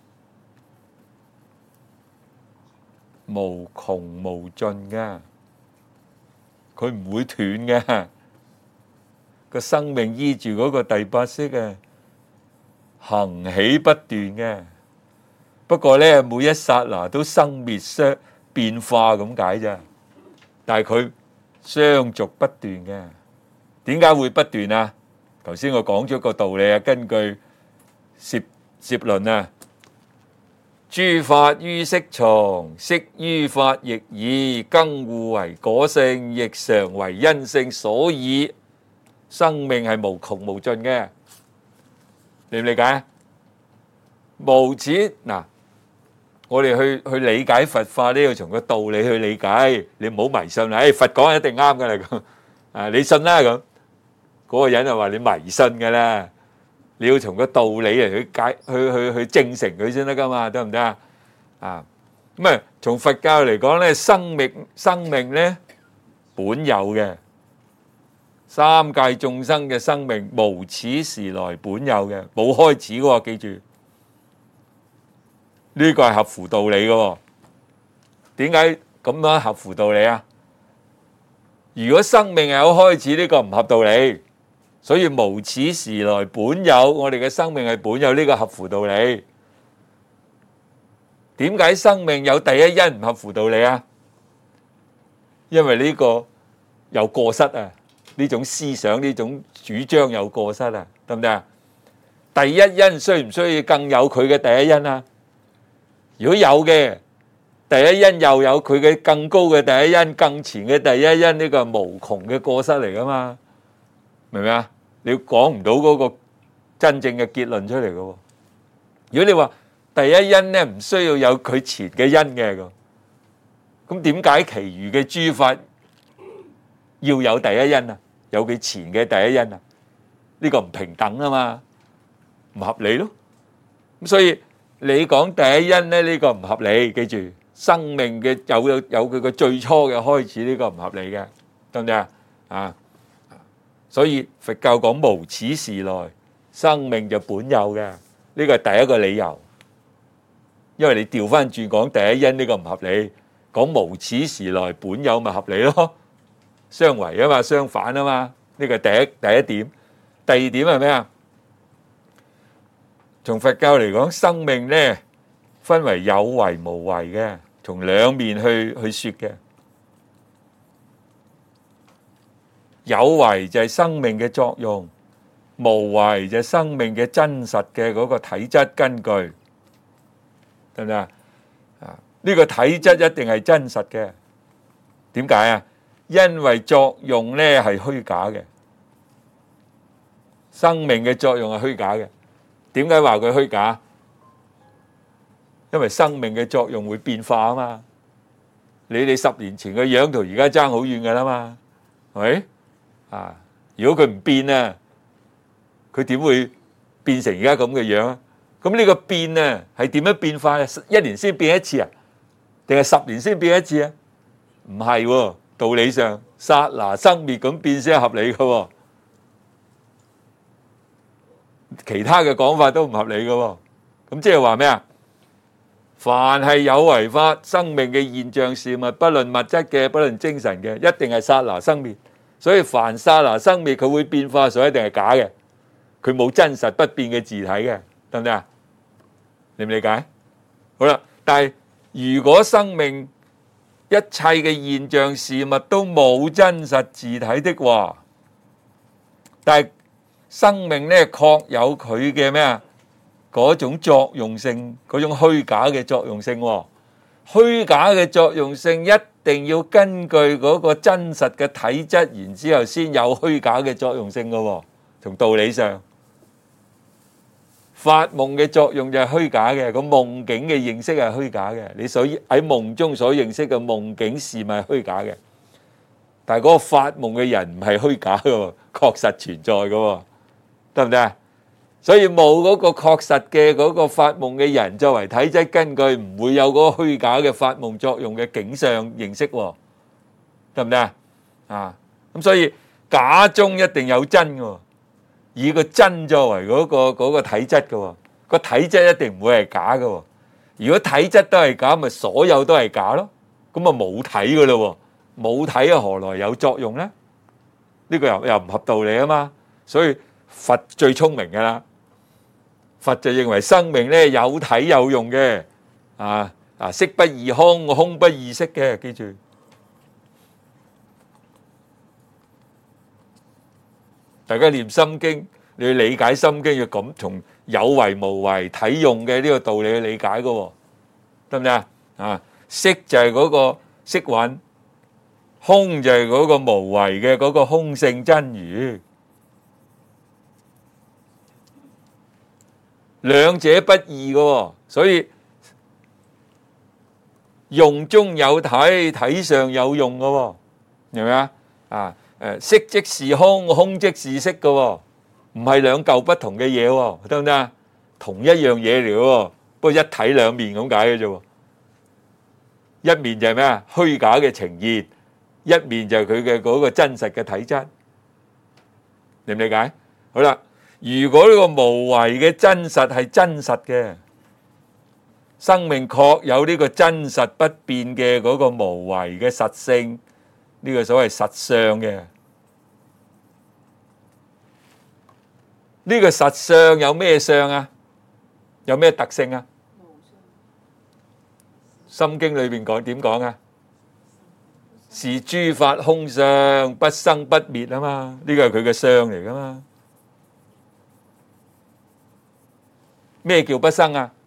無窮無盡嘅，佢唔會斷嘅。個生命依住嗰個第八識啊，行起不斷嘅。不過咧，每一剎那都生滅相變化咁解啫。但係佢相續不斷嘅。點解會不斷啊？頭先我講咗個道理啊，根據攝攝論啊，諸法於識藏，識於法亦爾，更互為果性，亦常為因性，所以生命係無窮無盡嘅。理唔理解？無始嗱，我哋去去理解佛法呢，要從個道理去理解，你唔好迷信啦。誒，佛講一定啱㗎啦咁，啊，你信啦咁。嗰個人就話你迷信嘅啦，你要從個道理嚟去解去去去證成佢先得噶嘛，得唔得啊？啊咁啊，從佛教嚟講咧，生命生命咧本有嘅，三界眾生嘅生命無始時來本有嘅，冇開始嘅喎，記住呢個係合乎道理嘅喎。點解咁樣合乎道理啊？如果生命係有開始，呢個唔合道理。所以無始時來本有，我哋嘅生命係本有，呢個合乎道理。點解生命有第一因唔合乎道理啊？因為呢個有過失啊，呢種思想呢種主張有過失啊，得唔得啊？ 第一因需唔需要更有佢嘅第一因啊？如果有嘅第一因又有佢嘅更高嘅第一因，更前嘅第一因，呢個係無窮嘅過失嚟噶嘛？明唔明啊？你講唔到嗰個真正嘅結論出嚟嘅喎。如果你話第一因咧唔需要有佢前嘅因嘅咁，咁點解其餘嘅諸法要有第一因啊？有佢前嘅第一因啊？呢個唔平等啊嘛，唔合理咯。咁所以你講第一因咧，呢個唔合理。記住，生命嘅有有有佢個最初嘅開始，呢個唔合理嘅，得唔得啊？啊，所以佛教講無始時來，生命就本有嘅，呢個係第一個理由。因為你調翻轉講第一因，呢個唔合理，講無始時來本有咪合理咯，相違啊嘛，相反啊嘛，呢個第一第一點。第二點係咩啊？從佛教嚟講，生命咧分為有為無為嘅，從兩面去去說嘅。有為就係生命嘅作用，無為就係生命嘅真實嘅嗰個體質根據，得唔得啊？啊，呢個體質一定係真實嘅。點解啊？因為作用咧係虛假嘅。生命嘅作用係虛假嘅，點解話佢虛假？因為生命嘅作用會變化啊嘛。你哋十年前嘅樣同而家爭好遠噶啦嘛，係咪？啊，如果佢唔變啊，佢點會變成而家咁嘅樣啊？咁呢個變啊係點樣變化啊？一年先變一次啊？定係十年先變一次啊？唔係喎，道理上剎那生滅咁變先係合理嘅喎。其他嘅講法都唔合理嘅喎，咁即係話咩啊？凡係有為法，生命嘅現象事物，不論物質嘅，不論精神嘅，一定係剎那生滅。所以凡剎那生滅，佢會變化，所以一定係假嘅。佢冇真實不變嘅自體嘅，得唔得啊？理唔理解？好啦，但係如果生命一切嘅現象事物都冇真實自體的話，但係生命咧確有佢嘅咩啊？嗰種作用性，嗰種虛假嘅作用性，虛假嘅作用性一定要根據嗰個真實嘅體質，然之後先有虛假嘅作用性嘅。從道理上，發夢嘅作用就係虛假嘅，個夢境嘅認識係虛假嘅，你所喺夢中所認識嘅夢境事物係虛假嘅，但係嗰個發夢嘅人唔係虛假嘅，確實存在嘅。得唔得啊？所以冇嗰個確實嘅嗰個發夢嘅人作為體質根據，唔會有嗰個虛假嘅發夢作用嘅景象認識，得唔得啊？啊，咁所以假中一定有真嘅，以個真作為嗰個嗰個體質嘅，個體質一定唔會係假嘅。如果體質都係假，咪所有都係假咯，咁啊冇體嘅咯，冇體啊何來有作用咧？呢個又又唔合道理啊嘛，所以。佛最聰明嘅啦，佛就認為生命咧有體有用嘅，啊啊色不異空，空不異色嘅，記住。大家念心經，你要理解心經要咁從有為無為體用嘅呢個道理去理解嘅，得唔得啊？啊，色就係嗰個色蘊，空就係嗰個無為嘅嗰個空性真如。兩者不異嘅，所以用中有體，體上有用嘅，明唔明啊？啊，誒，色即是空，空即是色嘅，唔係兩嚿不同嘅嘢，得唔得啊？同一樣嘢嚟嘅，不過一體兩面咁解嘅啫。一面就係咩啊？虛假嘅呈現，一面就係佢嘅嗰個真實嘅體質，理唔理解？好啦。如果呢個無為嘅真實係真實嘅，生命確有呢個真實不變嘅嗰個無為嘅實性，呢個所謂實相嘅，呢個實相有咩相啊？有咩特性啊？心經裏邊講點講啊？是諸法空相，不生不滅啊嘛，呢個係佢嘅相嚟噶嘛。 咩叫不生啊？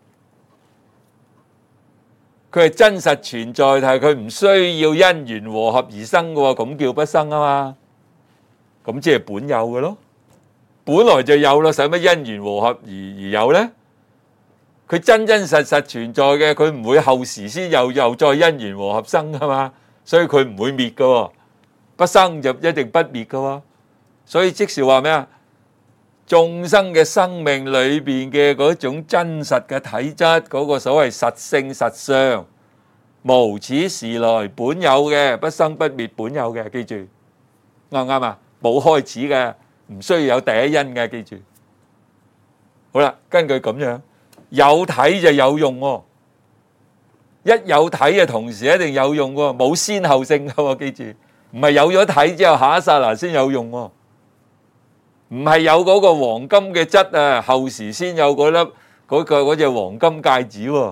佢係真實存在，但係佢唔需要因緣和合而生嘅喎，咁叫不生啊嘛。咁即係本有嘅咯，本來就有啦，使乜因緣和合而而有咧？佢真真實實存在嘅，佢唔會後時先又又再因緣和合生噶嘛，所以佢唔會滅嘅，不生就一定不滅嘅。所以即是話咩啊？眾生嘅生命裏邊嘅嗰種真實嘅體質，嗰個所謂實性實相，無始時來本有嘅，不生不滅本有嘅，記住啱唔啱啊？冇開始嘅，唔需要有第一因嘅，記住。好啦，根據咁樣。有體就有用喎，一有體就同時一定有用喎，冇先後性嘅喎，記住，唔係有咗體之後下一剎那先有用喎，唔係有嗰個黃金嘅質啊，後時先有嗰粒嗰個嗰隻黃金戒指喎，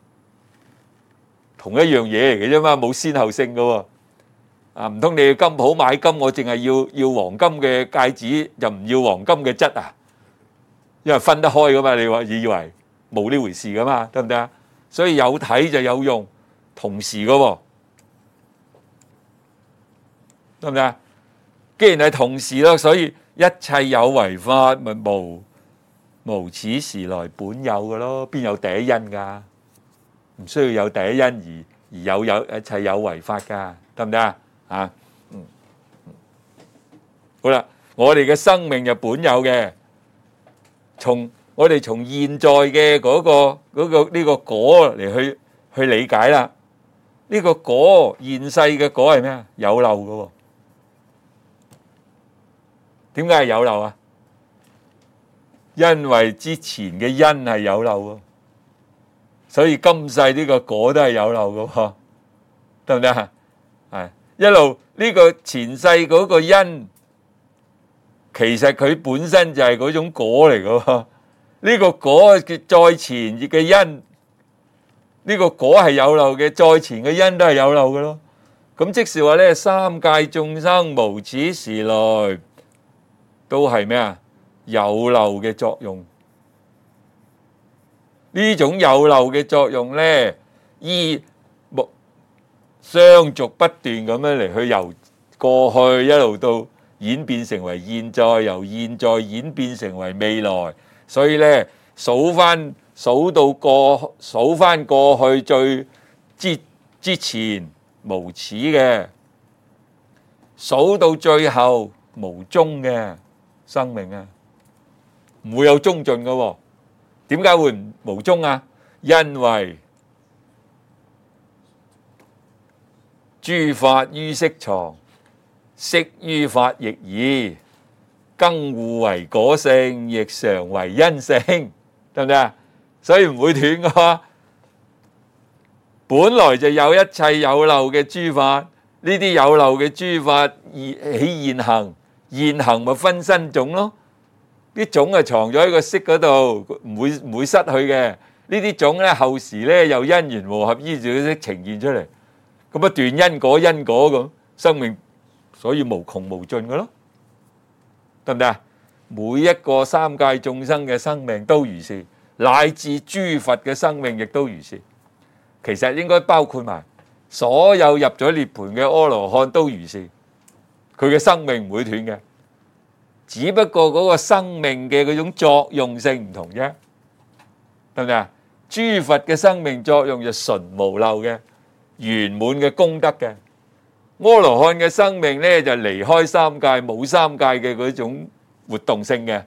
同一樣嘢嚟嘅啫嘛，冇先後性嘅喎，啊唔通你去金鋪買金，我淨係要要黃金嘅戒指，就唔要黃金嘅質啊？因為分得開噶嘛，你話以為？冇呢回事噶嘛，得唔得啊？所以有體就有用，同時噶喎，得唔得啊？既然係同時咯，所以一切有為法咪無無始時來本有噶咯，邊有第一因噶？唔需要有第一因而而有有一切有為法噶，得唔得啊？啊，嗯，好啦，我哋嘅生命就本有嘅，從我哋從現在嘅嗰個嗰個呢個果嚟去去理解啦。呢個果現世嘅果係咩啊？有漏嘅喎。點解係有漏啊？因為之前嘅因係有漏喎，所以今世呢個果都係有漏嘅喎，得唔得啊？係一路呢個前世嗰個因，其實佢本身就係嗰種果嚟嘅喎。呢個果嘅再前嘅因，呢個果係有漏嘅，再前嘅因都係有漏嘅咯。咁即是話咧，三界眾生無始時來都係咩啊？有漏嘅作用。呢種有漏嘅作用咧，依無相續不斷咁樣嚟去由過去一路到演變成為現在，由現在演變成為未來。所以咧，數翻數到過數翻過去最之之前無始嘅，數到最後無終嘅生命啊，唔會有終盡嘅喎。點解會唔無終啊？因為諸法於色藏，色於法亦異。更互為果性，亦常為因性，得唔得啊？所以唔會斷噶。本來就有一切有漏嘅諸法，呢啲有漏嘅諸法起現行，現行咪分身種咯。啲種係藏咗喺個色嗰度，唔會唔會失去嘅。呢啲種咧後時咧又因緣和合依住個色呈現出嚟，咁啊斷因果因果咁生命，所以無窮無盡嘅咯。得唔得啊？每一個三界眾生嘅生命都如是，乃至諸佛嘅生命亦都如是。其實應該包括埋所有入咗涅槃嘅阿羅漢都如是，佢嘅生命唔會斷嘅，只不過嗰個生命嘅嗰種作用性唔同啫。得唔得啊？諸佛嘅生命作用就純無漏嘅，圓滿嘅功德嘅。阿羅漢嘅生命咧就離開三界，冇三界嘅嗰種活動性嘅。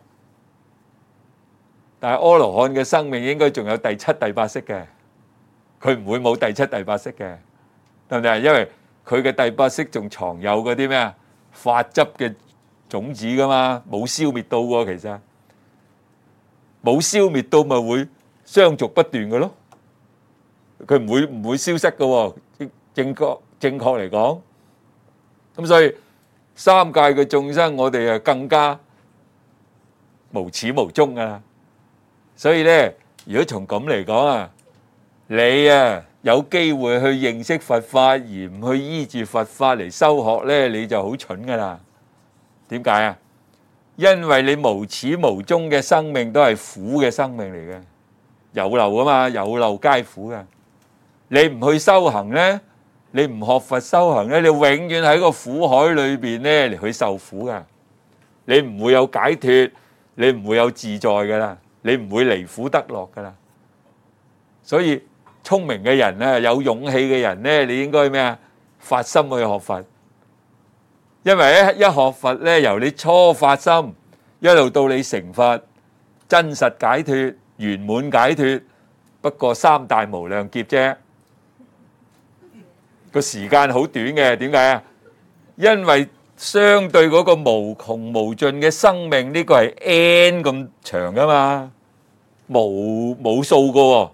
但係阿羅漢嘅生命應該仲有第七、第八識嘅，佢唔會冇第七、第八識嘅，得唔得啊？因為佢嘅第八識仲藏有嗰啲咩啊法執嘅種子噶嘛，冇消滅到喎。其實冇消滅到咪會相續不斷嘅咯，佢唔會唔會消失嘅喎。正確正確嚟講。咁所以三界嘅眾生，我哋啊更加無始無終噶啦。所以咧，如果從咁嚟講啊，你啊有機會去認識佛法而唔去依住佛法嚟修學咧，你就好蠢噶啦。點解啊？因為你無始無終嘅生命都係苦嘅生命嚟嘅， 有漏啊嘛，有漏皆苦嘅。你唔去修行咧，你唔學佛修行咧，你永遠喺個苦海裏邊咧嚟去受苦嘅。你唔會有解脫，你唔會有自在噶啦，你唔會離苦得樂噶啦。所以聰明嘅人咧，有勇氣嘅人咧，你應該咩啊？發心去學佛。因為咧一學佛咧，由你初發心一路到你成佛，真實解脫、圓滿解脫，不過三大無量劫啫。個時間好短嘅，點解啊？因為相對嗰個無窮無盡嘅生命，呢個係 N 咁長噶嘛，冇冇數噶喎。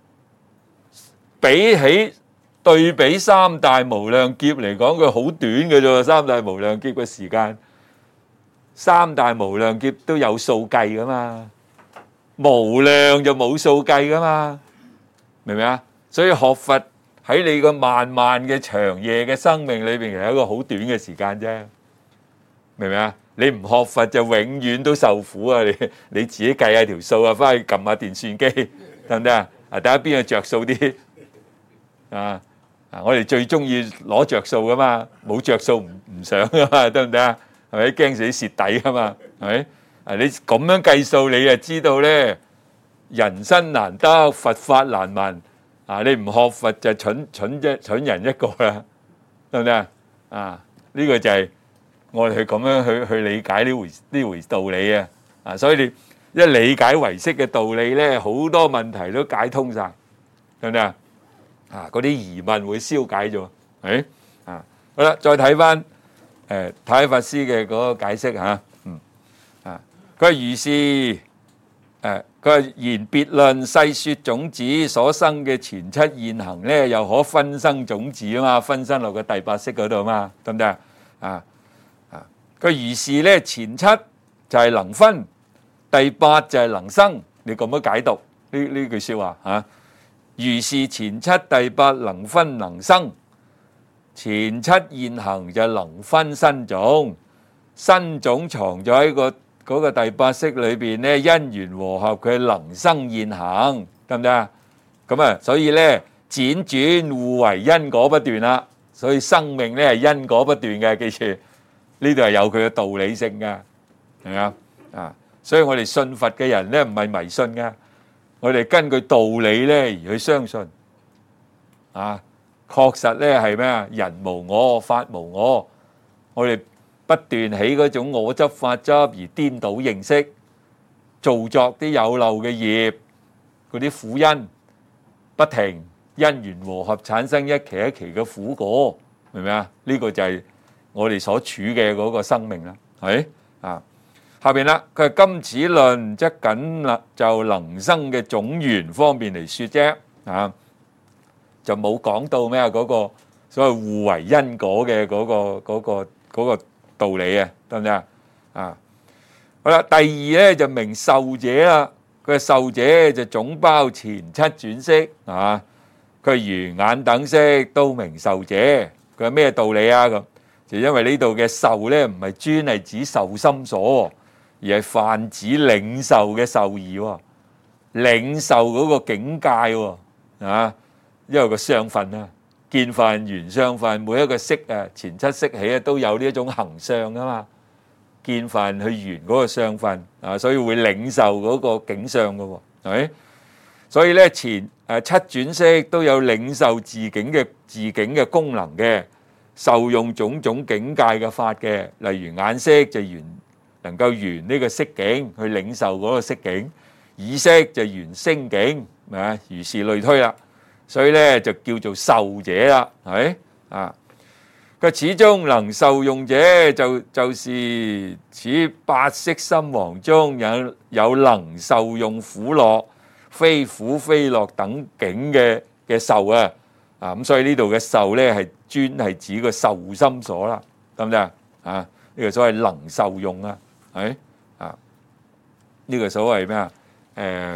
比起對比三大無量劫嚟講，佢好短嘅啫。三大無量劫嘅時間，三大無量劫都有數計噶嘛，無量就冇數計噶嘛，明唔明啊？所以學佛喺你個漫漫嘅長夜嘅生命裏邊，係一個好短嘅時間啫，明唔明啊？你唔學佛就永遠都受苦啊！你你自己計下條數啊，翻去撳下電算機得唔得啊？啊，睇下邊個着數啲啊！啊，我哋最中意攞着數噶嘛，冇着數唔唔想噶嘛，得唔得啊？係咪驚死蝕底噶嘛？係咪啊？你咁樣計數，你就知道咧，人生難得，佛法難聞。啊！你唔學佛就蠢蠢啫，蠢人一個啦，得唔得啊？啊！呢個就係我哋去咁樣去去理解呢回呢回道理啊！啊，所以你一理解唯識嘅道理咧，好多問題都解通晒，得唔得啊？啊，嗰啲疑問會消解咗，係啊。好啦，再睇翻誒太法師嘅嗰個解釋嚇，嗯啊，佢話如是。誒，佢話言別論細説種子所生嘅前七現行咧，又可分生種子啊嘛，分生落個第八識嗰度啊嘛，得唔得啊？啊啊，佢如是咧，前七就係能分，第八就係能生。你咁樣解讀呢呢句説話嚇？如是前七第八能分能生，前七現行就能分身種，身種藏咗喺個嗰個第八識裏邊咧，因緣和合佢能生現行，得唔得啊？咁啊，所以咧輾轉互為因果不斷啦。所以生命咧係因果不斷嘅，記住呢度係有佢嘅道理性嘅，係咪啊？啊，所以我哋信佛嘅人咧唔係迷信嘅，我哋根據道理咧而去相信。啊，確實咧係咩啊？人無我，法無我，我哋不斷起嗰種我執法執而顛倒認識，造作啲有漏嘅業，嗰啲苦因不停，因緣和合產生一期一期嘅苦果，明唔明啊？呢個就係我哋所處嘅嗰個生命啦，係啊。下邊啦，佢係今此論則僅啦就能生嘅種緣方面嚟説啫，啊，就冇講到咩啊嗰個所謂互為因果嘅嗰個嗰個嗰個道理啊，得唔得啊？啊，好啦，第二咧就明受者啦。佢受者就總包前七轉識啊。佢如眼等識都明受者。佢係咩道理啊？咁就因為呢度嘅受咧唔係專係指受心所，而係泛指領受嘅受義喎，領受嗰個境界喎啊，因為個相分啊。見分緣相分，每一個識啊，前七識起啊，都有呢一種行相噶嘛。見分去緣嗰個相分啊，所以會領受嗰個境相噶喎，係咪？所以咧前誒七轉識都有領受自境嘅自境嘅功能嘅，受用種種境界嘅法嘅，例如眼識就緣能夠緣呢個色境去領受嗰個色境，耳識就緣聲境，啊，如是類推啦。所以咧就叫做受者啦，係咪啊？佢始終能受用者就就是此八識心王中有有能受用苦樂、非苦非樂等境嘅嘅受啊，啊咁所以呢度嘅受咧係專係指個受心所啦，得唔得啊？啊呢個所謂能受用啊，係咪啊？呢個所謂咩啊？誒。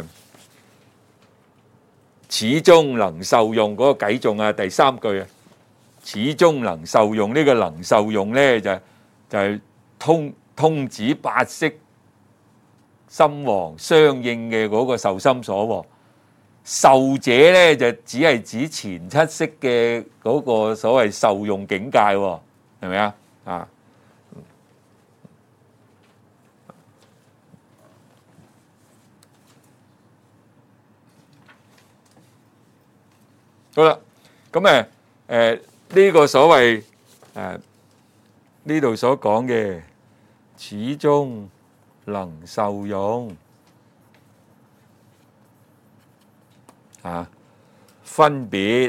始終能受用嗰個偈頌啊，第三句啊，始終能受用呢個能受用咧就就係通通指八識心王相應嘅嗰個受心所喎。 受者咧就只係指前七識嘅嗰個所謂受用境界喎，係咪啊？啊，好啦，咁誒誒呢個所謂誒呢度所講嘅始終能受用啊，分別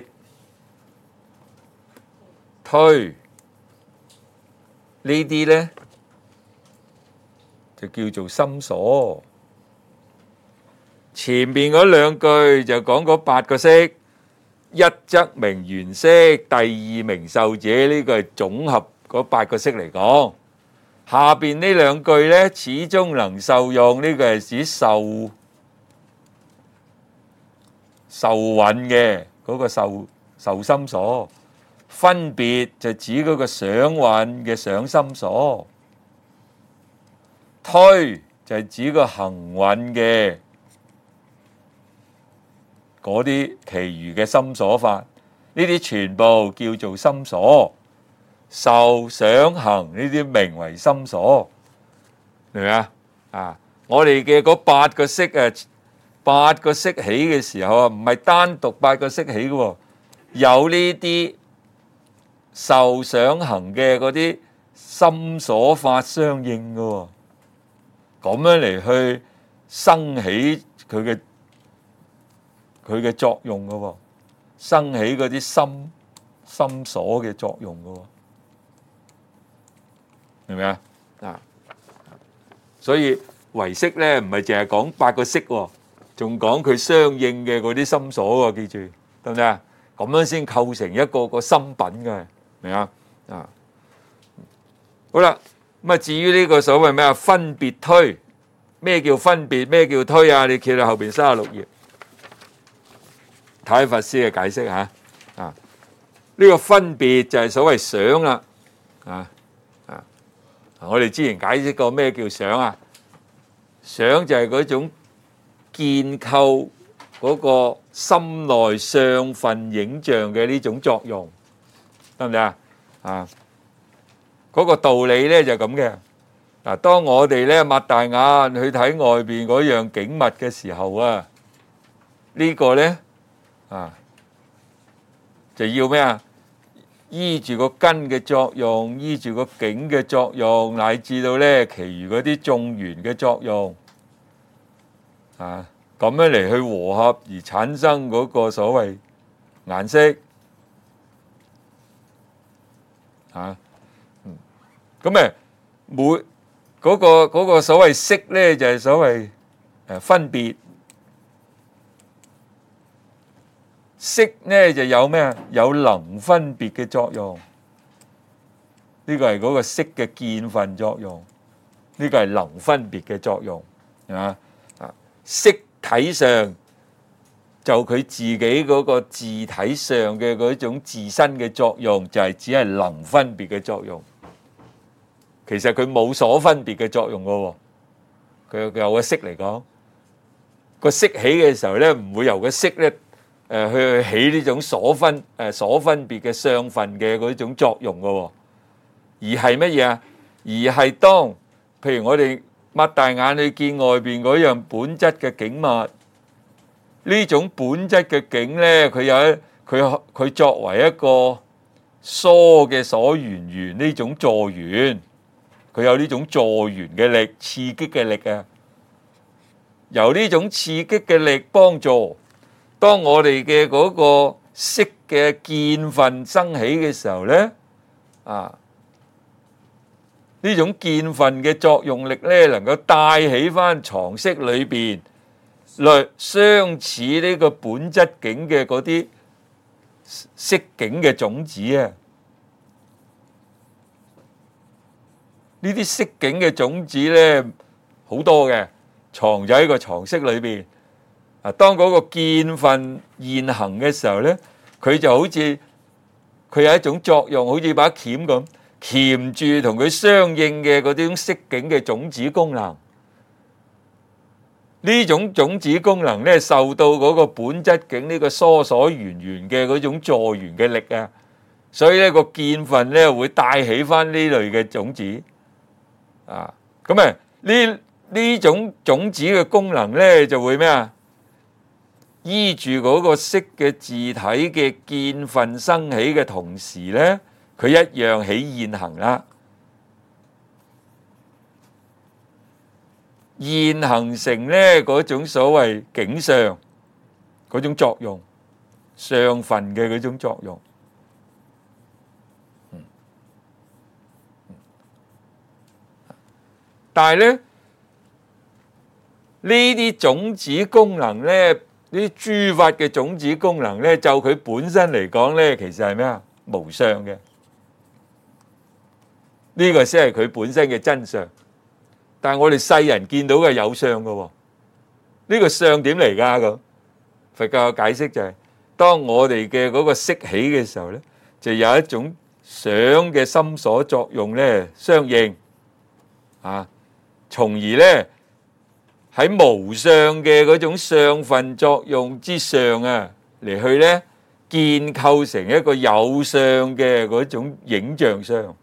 推呢啲咧就叫做心所。前面嗰兩句就講嗰八個識，一則名緣識，第二名受者，呢個係總合嗰八個識嚟講。下邊呢兩句咧，始終能受用，呢個係指受受蘊嘅嗰個受受心所，分別就指嗰個想蘊嘅想心所，推就係指個行蘊嘅嗰啲其餘嘅心所法，呢啲全部叫做心所。受想行呢啲名為心所，明唔明啊？啊，我哋嘅嗰八個識啊，八個識起嘅時候啊，唔係單獨八個識起嘅喎，有呢啲受想行嘅嗰啲心所法相應嘅喎，咁樣嚟去生起佢嘅佢嘅作用嘅喎，生起嗰啲心心所嘅作用嘅喎。明唔明啊？啊，所以唯識咧唔係淨係講八個識喎，仲講佢相應嘅嗰啲心所喎，記住得唔得啊？咁樣先構成一個個心品嘅，明啊？啊，好啦，咁啊至於呢個所謂咩啊分別推，咩叫分別？咩叫推啊？你企到後邊三十六頁，睇法師嘅解釋嚇啊，呢個分別就係所謂想啦，啊。我哋之前解釋過咩叫想啊？想就係嗰種建構嗰個心內相分影像嘅呢種作用，得唔得啊？啊，嗰個道理咧就咁嘅。嗱，當我哋咧擘大眼去睇外邊嗰樣景物嘅時候啊，呢個咧啊就要咩啊？依住個根嘅作用，依住個境嘅作用，乃至到咧其餘嗰啲眾緣嘅作用，啊，咁樣嚟去和合而產生嗰個所謂顏色，啊，嗯，咁誒每嗰個嗰個所謂色咧就係所謂誒分別。色呢就有咩啊？有能分別嘅作用，呢個係嗰個色嘅見分作用，呢個係能分別嘅作用，係嘛？啊，色體上就佢自己嗰個自體上嘅嗰種自身嘅作用，就係只係能分別嘅作用。其實佢冇所分別嘅作用噶喎，佢由個色嚟講，個色起嘅時候咧，唔會由個色咧。誒去去起呢種所分誒所分別嘅相分嘅嗰種作用嘅喎，而係乜嘢啊？而係當譬如我哋擘大眼去見外邊嗰樣本質嘅景物，呢種本質嘅景咧，佢有佢佢作為一個疏嘅所緣緣呢種助緣，佢有呢種助緣嘅力、刺激嘅力啊，由呢種刺激嘅力幫助。當我哋嘅嗰個色嘅見分生起嘅時候咧，啊，呢種見分嘅作用力咧，能夠帶起翻藏識裏邊類相似呢個本質境嘅嗰啲色境嘅種子啊，呢啲色境嘅種子咧好多嘅，藏咗喺個藏識裏邊。當嗰個見分現行嘅時候咧，佢就好似佢有一種作用，好似把鉗咁鉗住同佢相應嘅嗰啲色境嘅種子功能。 呢種種子功能咧，受到嗰個本質境呢個疏所緣緣嘅嗰種助緣嘅力啊，所以咧個見分咧會帶起翻呢類嘅種子啊，咁啊呢呢種種子嘅功能咧就會咩啊？依住嗰個色嘅自體嘅見分生起嘅同時咧，佢一樣起現行啦。現行成咧嗰種所謂境相嗰種作用，相分嘅嗰種作用。嗯嗯、但係咧呢啲種子功能咧，呢啲諸法嘅種子功能咧，就佢本身嚟講咧，其實係咩啊？無相嘅，呢個先係佢本身嘅真相。但係我哋世人見到嘅有相嘅喎，呢個相點嚟㗎？咁佛教嘅解釋就係，當我哋嘅嗰個色起嘅時候咧，就有一種想嘅心所作用咧相應啊，從而咧喺無相嘅嗰種相分作用之上啊，嚟去咧建構成一個有相嘅嗰種影像相。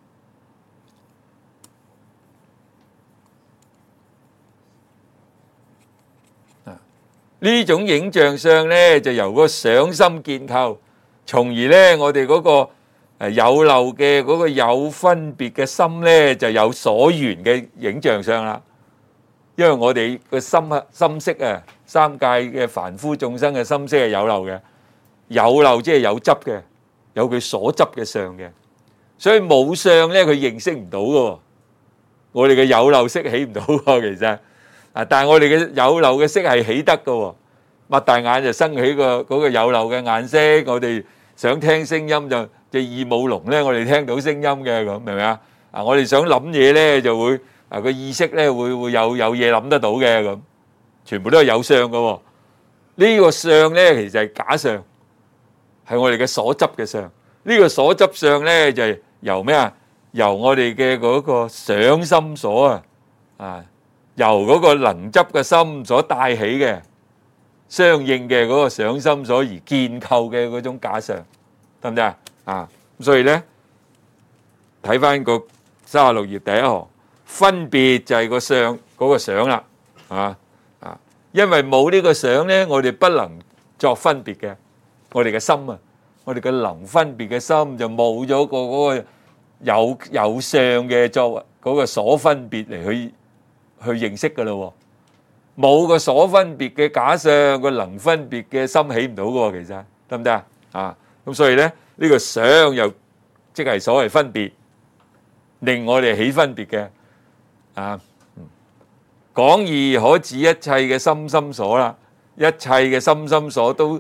呢種影像相咧，就由嗰個想心建構，從而咧我哋嗰個誒有漏嘅嗰個有分別嘅心咧，就有所緣嘅影像相啦。因為我哋個心啊心識啊，三界嘅凡夫眾生嘅心識係有漏嘅，有漏即係有執嘅，有佢所執嘅相嘅，所以冇相咧佢認識唔到嘅。我哋嘅有漏識起唔到喎，其實。啊！但係我哋嘅有漏嘅色係起得嘅喎，擘大眼就生起個嗰個有漏嘅眼色。我哋想聽聲音就隻耳冇聾咧，我哋聽到聲音嘅咁，明唔明啊？啊！我哋想諗嘢咧就會啊個意識咧會會有有嘢諗得到嘅咁，全部都係有相嘅喎。呢個相咧其實係假相，係我哋嘅所執嘅相。呢個所執相咧就係由咩啊？由我哋嘅嗰個想心所啊啊！由嗰個能執嘅心所帶起嘅相應嘅嗰個想心所而建構嘅嗰種假相，得唔得啊？啊，所以咧睇翻個三十六頁第一行，分別就係個相嗰個相啦，啊啊，因為冇呢個相咧，我哋不能作分別嘅，我哋嘅心啊，我哋嘅能分別嘅心就冇咗個嗰個有有相嘅作為嗰個所分別嚟去。去認識噶啦，冇個所分別嘅假相，個能分別嘅心起唔到噶，其實得唔得啊？啊，咁所以咧呢個相又即係所謂分別，令我哋起分別嘅啊。廣義可指一切嘅心心所啦，一切嘅心心所都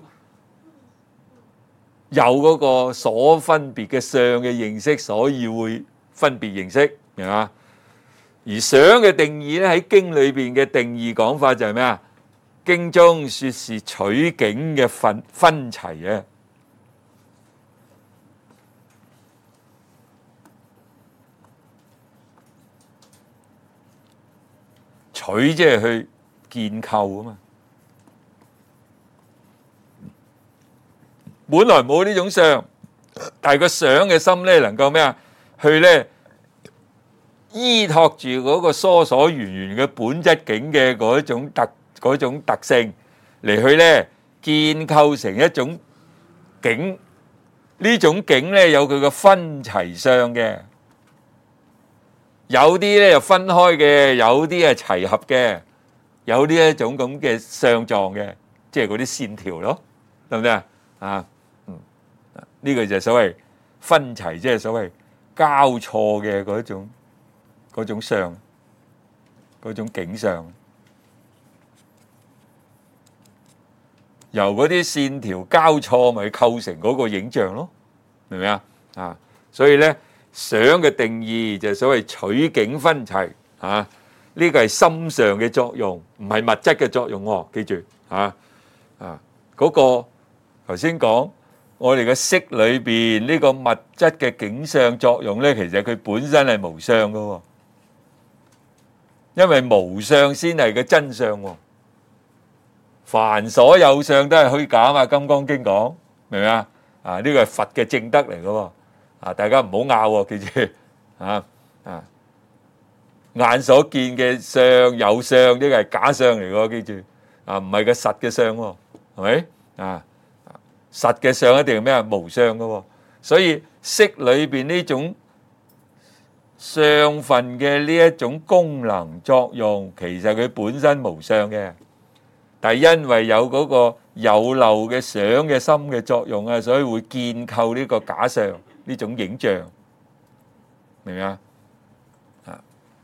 有嗰個所分別嘅相嘅認識，所以會分別認識，明嘛？而相嘅定義咧，喺經裏邊嘅定義講法就係咩啊？經中說是取境嘅分分齊啊，取即係去建構啊嘛。本來冇呢種相，但係個相嘅心咧，能夠咩啊？去咧。依託住嗰個疏所緣緣嘅本質境嘅嗰種特嗰種特性嚟去咧建構成一種境，呢種境咧有佢個分齊相嘅，有啲咧就分開嘅，有啲係齊合嘅，有啲一種咁嘅相狀嘅，即係嗰啲線條咯，得唔得啊？啊，嗯，呢個就係所謂分齊，即係所謂交錯嘅嗰種。嗰種相，嗰種景象，由嗰啲線條交錯，咪構成嗰個影像咯，明唔明啊？啊，所以咧，相嘅定義就係所謂取境分齊啊，呢個係心上嘅作用，唔係物質嘅作用喎，記住啊啊，嗰個頭先講。我哋嘅色裏邊呢個物質嘅景象作用咧，其實佢本身係無相噶，因為無相先係個真相喎。 凡所有相都係虛假嘛，《金剛經》講，明唔明啊？啊，呢個係佛嘅正德嚟嘅喎，啊，大家唔好拗喎，記住啊啊！眼所見嘅相有相，呢個係假相嚟嘅，記住啊，唔係個實嘅相喎，係咪啊？實嘅相一定係咩啊？無相嘅喎，所以色裏邊呢種相分嘅呢一種功能作用，其實佢本身無相嘅，但係因為有嗰個有漏嘅想嘅心嘅作用啊，所以會建構呢個假相呢種影像，明唔明啊？啊，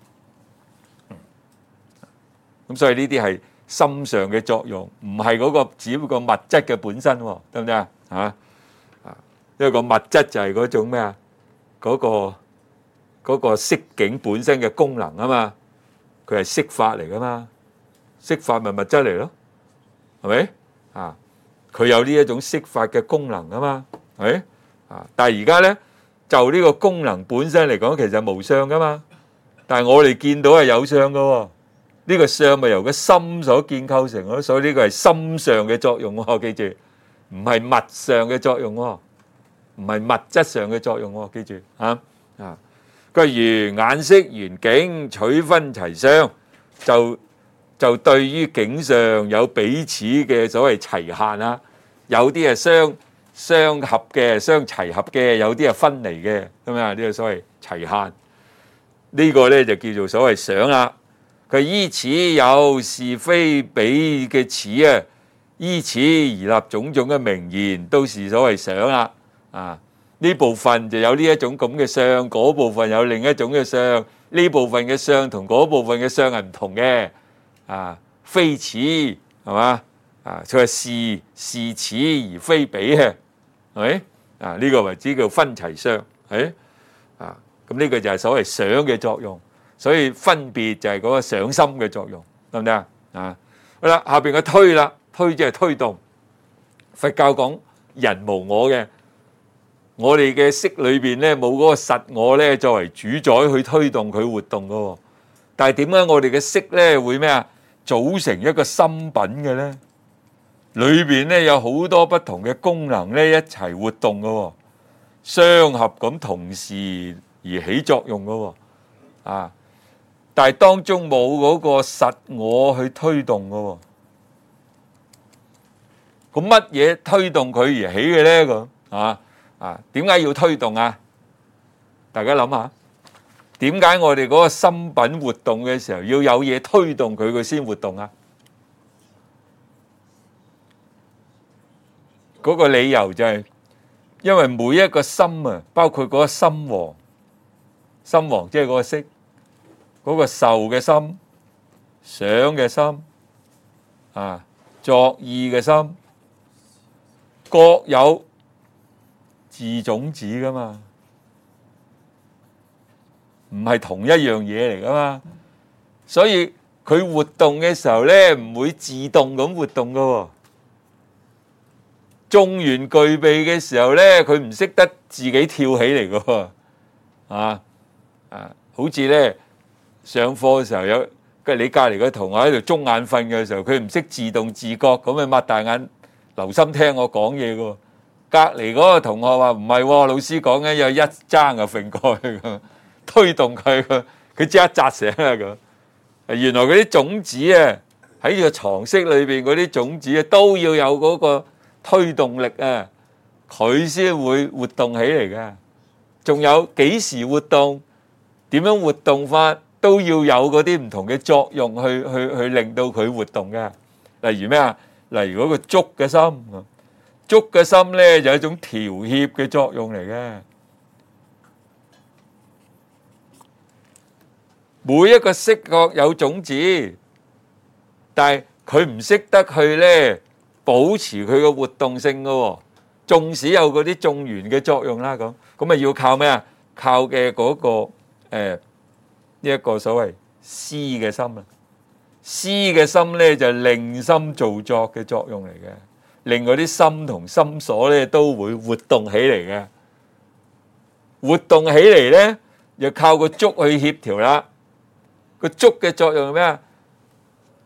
咁所以呢啲係心上嘅作用，唔係嗰個只不過物質嘅本身，得唔得啊？嚇啊，因為個物質就係嗰種咩啊？嗰個嗰個色境本身嘅功能啊嘛，佢係色法嚟噶嘛，色法咪物質嚟咯，係咪啊？佢有呢一種色法嘅功能啊嘛，係咪啊？但係而家咧就呢個功能本身嚟講，其實無相噶嘛，但係我哋見到係有相噶喎，呢個相咪由個心所建構成咯，所以呢個係心上嘅作用喎，記住，唔係物上嘅作用喎，唔係物質上嘅作用喎，記住啊啊！佢如眼識緣境取分齊相，就就對於境上有彼此嘅所謂齊限啦。有啲係相相合嘅、相齊合嘅，有啲係分離嘅，咁啊呢個所謂齊限。呢個咧就叫做所謂想啦。佢依此有是非彼嘅此啊，依此而立種種嘅名言，都是所謂想啦。啊！呢部分就有呢一種咁嘅相，嗰部分有另一種嘅相，呢部分嘅相同嗰部分嘅相係唔同嘅，啊，非此係嘛？啊，佢話是是此而非彼嘅，係咪？啊，呢個為之叫分齊相，係啊，咁呢個就係所謂想嘅作用，所以分別就係嗰個想心嘅作用，得唔得啊？啊，好啦，下邊嘅推啦，推即係推動，佛教講人無我嘅。我哋嘅識裏邊咧冇嗰個實我咧作為主宰去推動佢活動噶喎，但係點解我哋嘅識咧會咩啊？組成一個心品嘅咧，裏邊咧有好多不同嘅功能咧一齊活動噶喎，相合咁同時而起作用噶喎，啊！但係當中冇嗰個實我去推動噶喎，咁乜嘢推動佢而起嘅咧？咁啊？啊，點解要推動啊？大家諗下，點解我哋嗰個心品活動嘅時候要有嘢推動佢，佢先活動啊？嗰個理由就係因為每一個心啊，包括嗰個心王，心王即係嗰個識，嗰個受嘅心、想嘅心啊、作意嘅心，各有自種子噶嘛，唔係同一樣嘢嚟噶嘛，所以佢活動嘅時候咧，唔會自動咁活動噶喎。眾緣具備嘅時候咧，佢唔識得自己跳起嚟噶喎，啊啊，好似咧上課嘅時候有，跟住你隔籬個同學喺度中眼瞓嘅時候，佢唔識自動自覺咁啊擘大眼留心聽我講嘢噶喎。隔離嗰個同學話唔係喎，老師講緊有一爭就揈過去咁，推動佢，佢即刻扎醒啦咁。原來嗰啲種子啊，喺個藏識裏邊嗰啲種子啊，都要有嗰個推動力啊，佢先會活動起嚟嘅。仲有幾時活動，點樣活動法，都要有嗰啲唔同嘅作用去去去令到佢活動嘅。例如咩啊？例如嗰個觸嘅心。觸嘅心咧就係一種調協嘅作用嚟嘅，每一個識覺有種子，但係佢唔識得去咧保持佢嘅活動性嘅喎，縱使有嗰啲眾緣嘅作用啦，咁咁咪要靠咩啊？靠嘅嗰個誒呢一個所謂思嘅心啊，思嘅心咧就係令心造作嘅作用嚟嘅。令嗰啲心同心所咧都會活動起嚟嘅，活動起嚟咧又靠個觸去協調啦。個觸嘅作用係咩啊？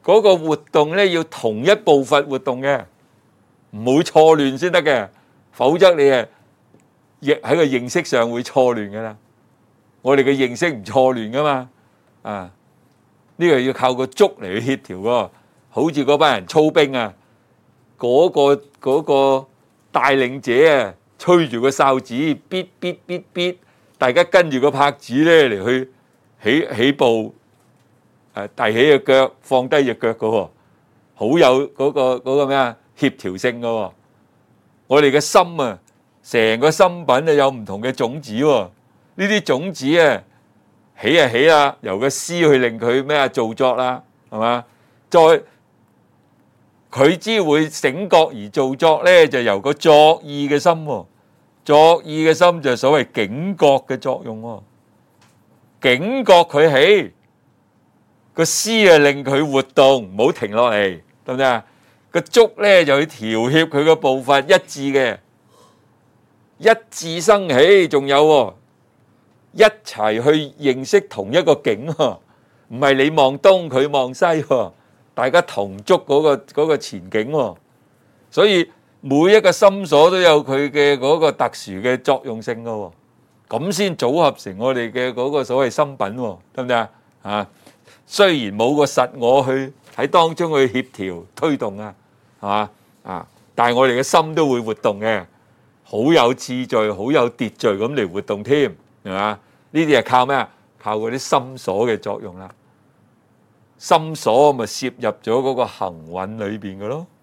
嗰個活動咧要同一步伐活動嘅，唔好錯亂先得嘅，否則你係亦喺個認識上會錯亂噶啦。我哋嘅認識唔錯亂噶嘛，啊呢個要靠個足嚟去協調喎。好似嗰班人操兵啊，嗰個嗰個帶領者啊，吹住個哨子，嗶嗶嗶嗶，大家跟住個拍子咧嚟去起起步，誒提起隻腳，放低隻腳嘅喎，好有嗰個嗰個咩啊協調性嘅喎。我哋嘅心啊，成個心品啊有唔同嘅種子喎，呢啲種子啊起啊起啦，由個思去令佢咩啊造作啦，係嘛？再佢之會醒覺而造作咧，就由個作意嘅心喎，作意嘅心就係所謂警覺嘅作用喎，警覺佢起個思啊，令佢活動，唔好停落嚟，得唔得啊？個足咧就去調協佢個步伐一致嘅，一致生起，仲有一齊去認識同一個景喎，唔係你望東佢望西喎。大家同足嗰個嗰個前景喎，所以每一個心所都有佢嘅嗰個特殊嘅作用性嘅喎，咁先組合成我哋嘅嗰個所謂心品喎，得唔得啊？啊，雖然冇個實我去喺當中去協調推動啊，係嘛啊，但係我哋嘅心都會活動嘅，好有次序、好有秩序咁嚟活動添，係嘛？呢啲係靠咩啊？靠嗰啲心所嘅作用啦。心所咪攝入咗嗰個行蘊裏邊嘅咯，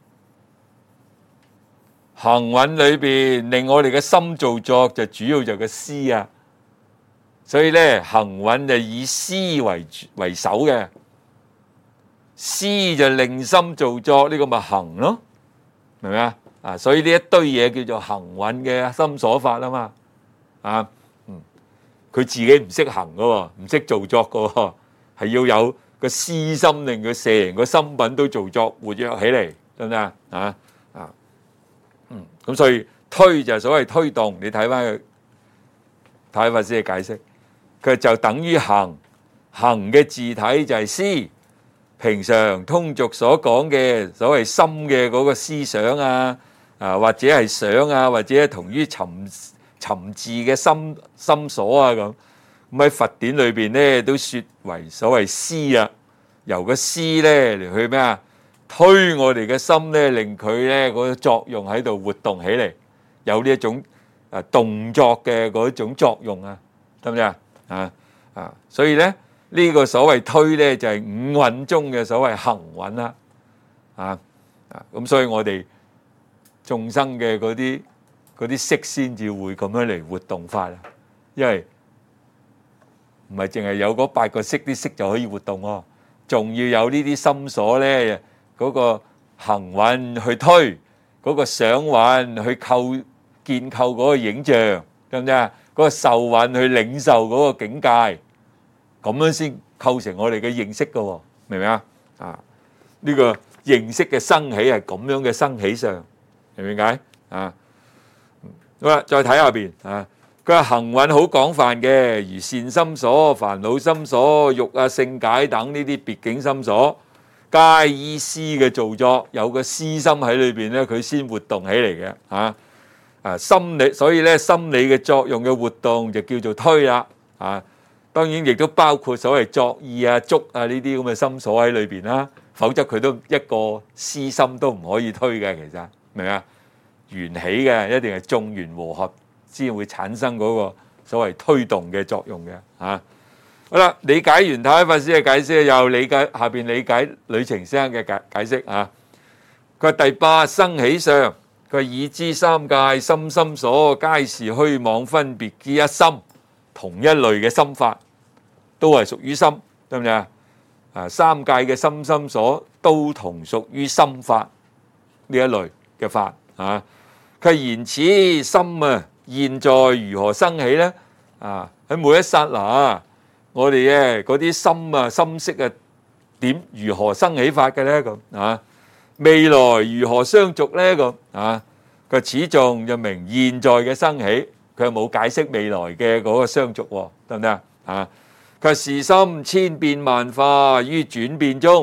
行蘊裏邊令我哋嘅心造作就主要就係個思啊，所以咧行蘊就以思為為首嘅，思就令心造作，呢個咪行咯，明唔明啊？啊，所以呢一堆嘢叫做行蘊嘅心所法啊嘛，啊，嗯，佢自己唔識行噶喎，唔識造作噶喎，係要有個思心令佢成個心品都造作活躍起嚟，得唔得啊？啊啊，嗯，咁所以推就係所謂推動，你睇翻佢睇法師嘅解釋，佢就等於行，行嘅字體就係思，平常通俗所講嘅所謂心嘅嗰個思想啊，啊或者係想啊，或者係同於尋尋字嘅心心所啊咁。咁喺佛典裏邊咧，都説為所謂思啊，由個思咧嚟去咩啊，推我哋嘅心咧，令佢咧嗰個作用喺度活動起嚟，有呢一種啊動作嘅嗰種作用啊，得唔得啊？啊啊，所以咧呢個所謂推咧，就係五蘊中嘅所謂行蘊啦，啊啊，咁所以我哋眾生嘅嗰啲嗰啲識先至會咁樣嚟活動法啊，因為唔係淨係有嗰八個識，啲識就可以活動喎，仲要有呢啲心所咧，嗰個行蘊去推，嗰個想蘊去構建構嗰個影像，得唔得啊？嗰個受蘊去領受嗰個境界，咁樣先構成我哋嘅認識㗎喎，明唔明啊？啊，呢個認識嘅生起係咁樣嘅生起上，明唔明解啊？好啦，再睇下邊啊。佢話行蘊好廣泛嘅，如善心所、煩惱心所、欲啊、勝解等呢啲別境心所，皆依思嘅造作，有個思心喺裏邊咧，佢先活動起嚟嘅嚇。啊，心理，所以咧心理嘅作用嘅活動就叫做推啦。啊，當然亦都包括所謂作意啊、觸啊呢啲咁嘅心所喺裏邊啦，否則佢都一個思心都唔可以推嘅，其實明唔明啊？緣起嘅一定係眾緣和合先會產生嗰個所謂推動嘅作用嘅嚇。好啦，理解完太虛法師嘅解釋，又理解下邊理解呂澄先生嘅解解釋啊。佢話第八生起相，佢話已知三界心心所，皆是虛妄分別之一心，同一類嘅心法，都係屬於心，得唔得啊？啊，三界嘅心心所都同屬於心法呢一類嘅法啊。佢言此心啊，現在如何生起呢？啊，喺每一剎那，我哋嘅嗰啲心啊、心識啊，點如何生起法嘅呢？咁啊，未來如何相續呢？咁啊，佢此頌就明現在嘅生起，佢又冇解釋未來嘅嗰個相續喎，得唔得啊？啊，佢話是心千變萬化於轉變中，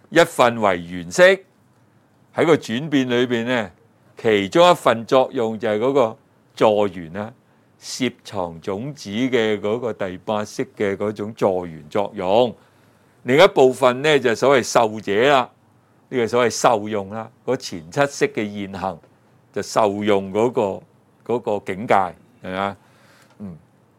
一份為原色，喺個轉變裏邊咧，其中一份作用就係嗰個助緣啦，攝藏種子嘅嗰個第八識嘅嗰種助緣作用。另一部分咧就所謂受者啦，呢個所謂受用啦，嗰前七識嘅現行就受用嗰個嗰個境界，係咪啊？嗯，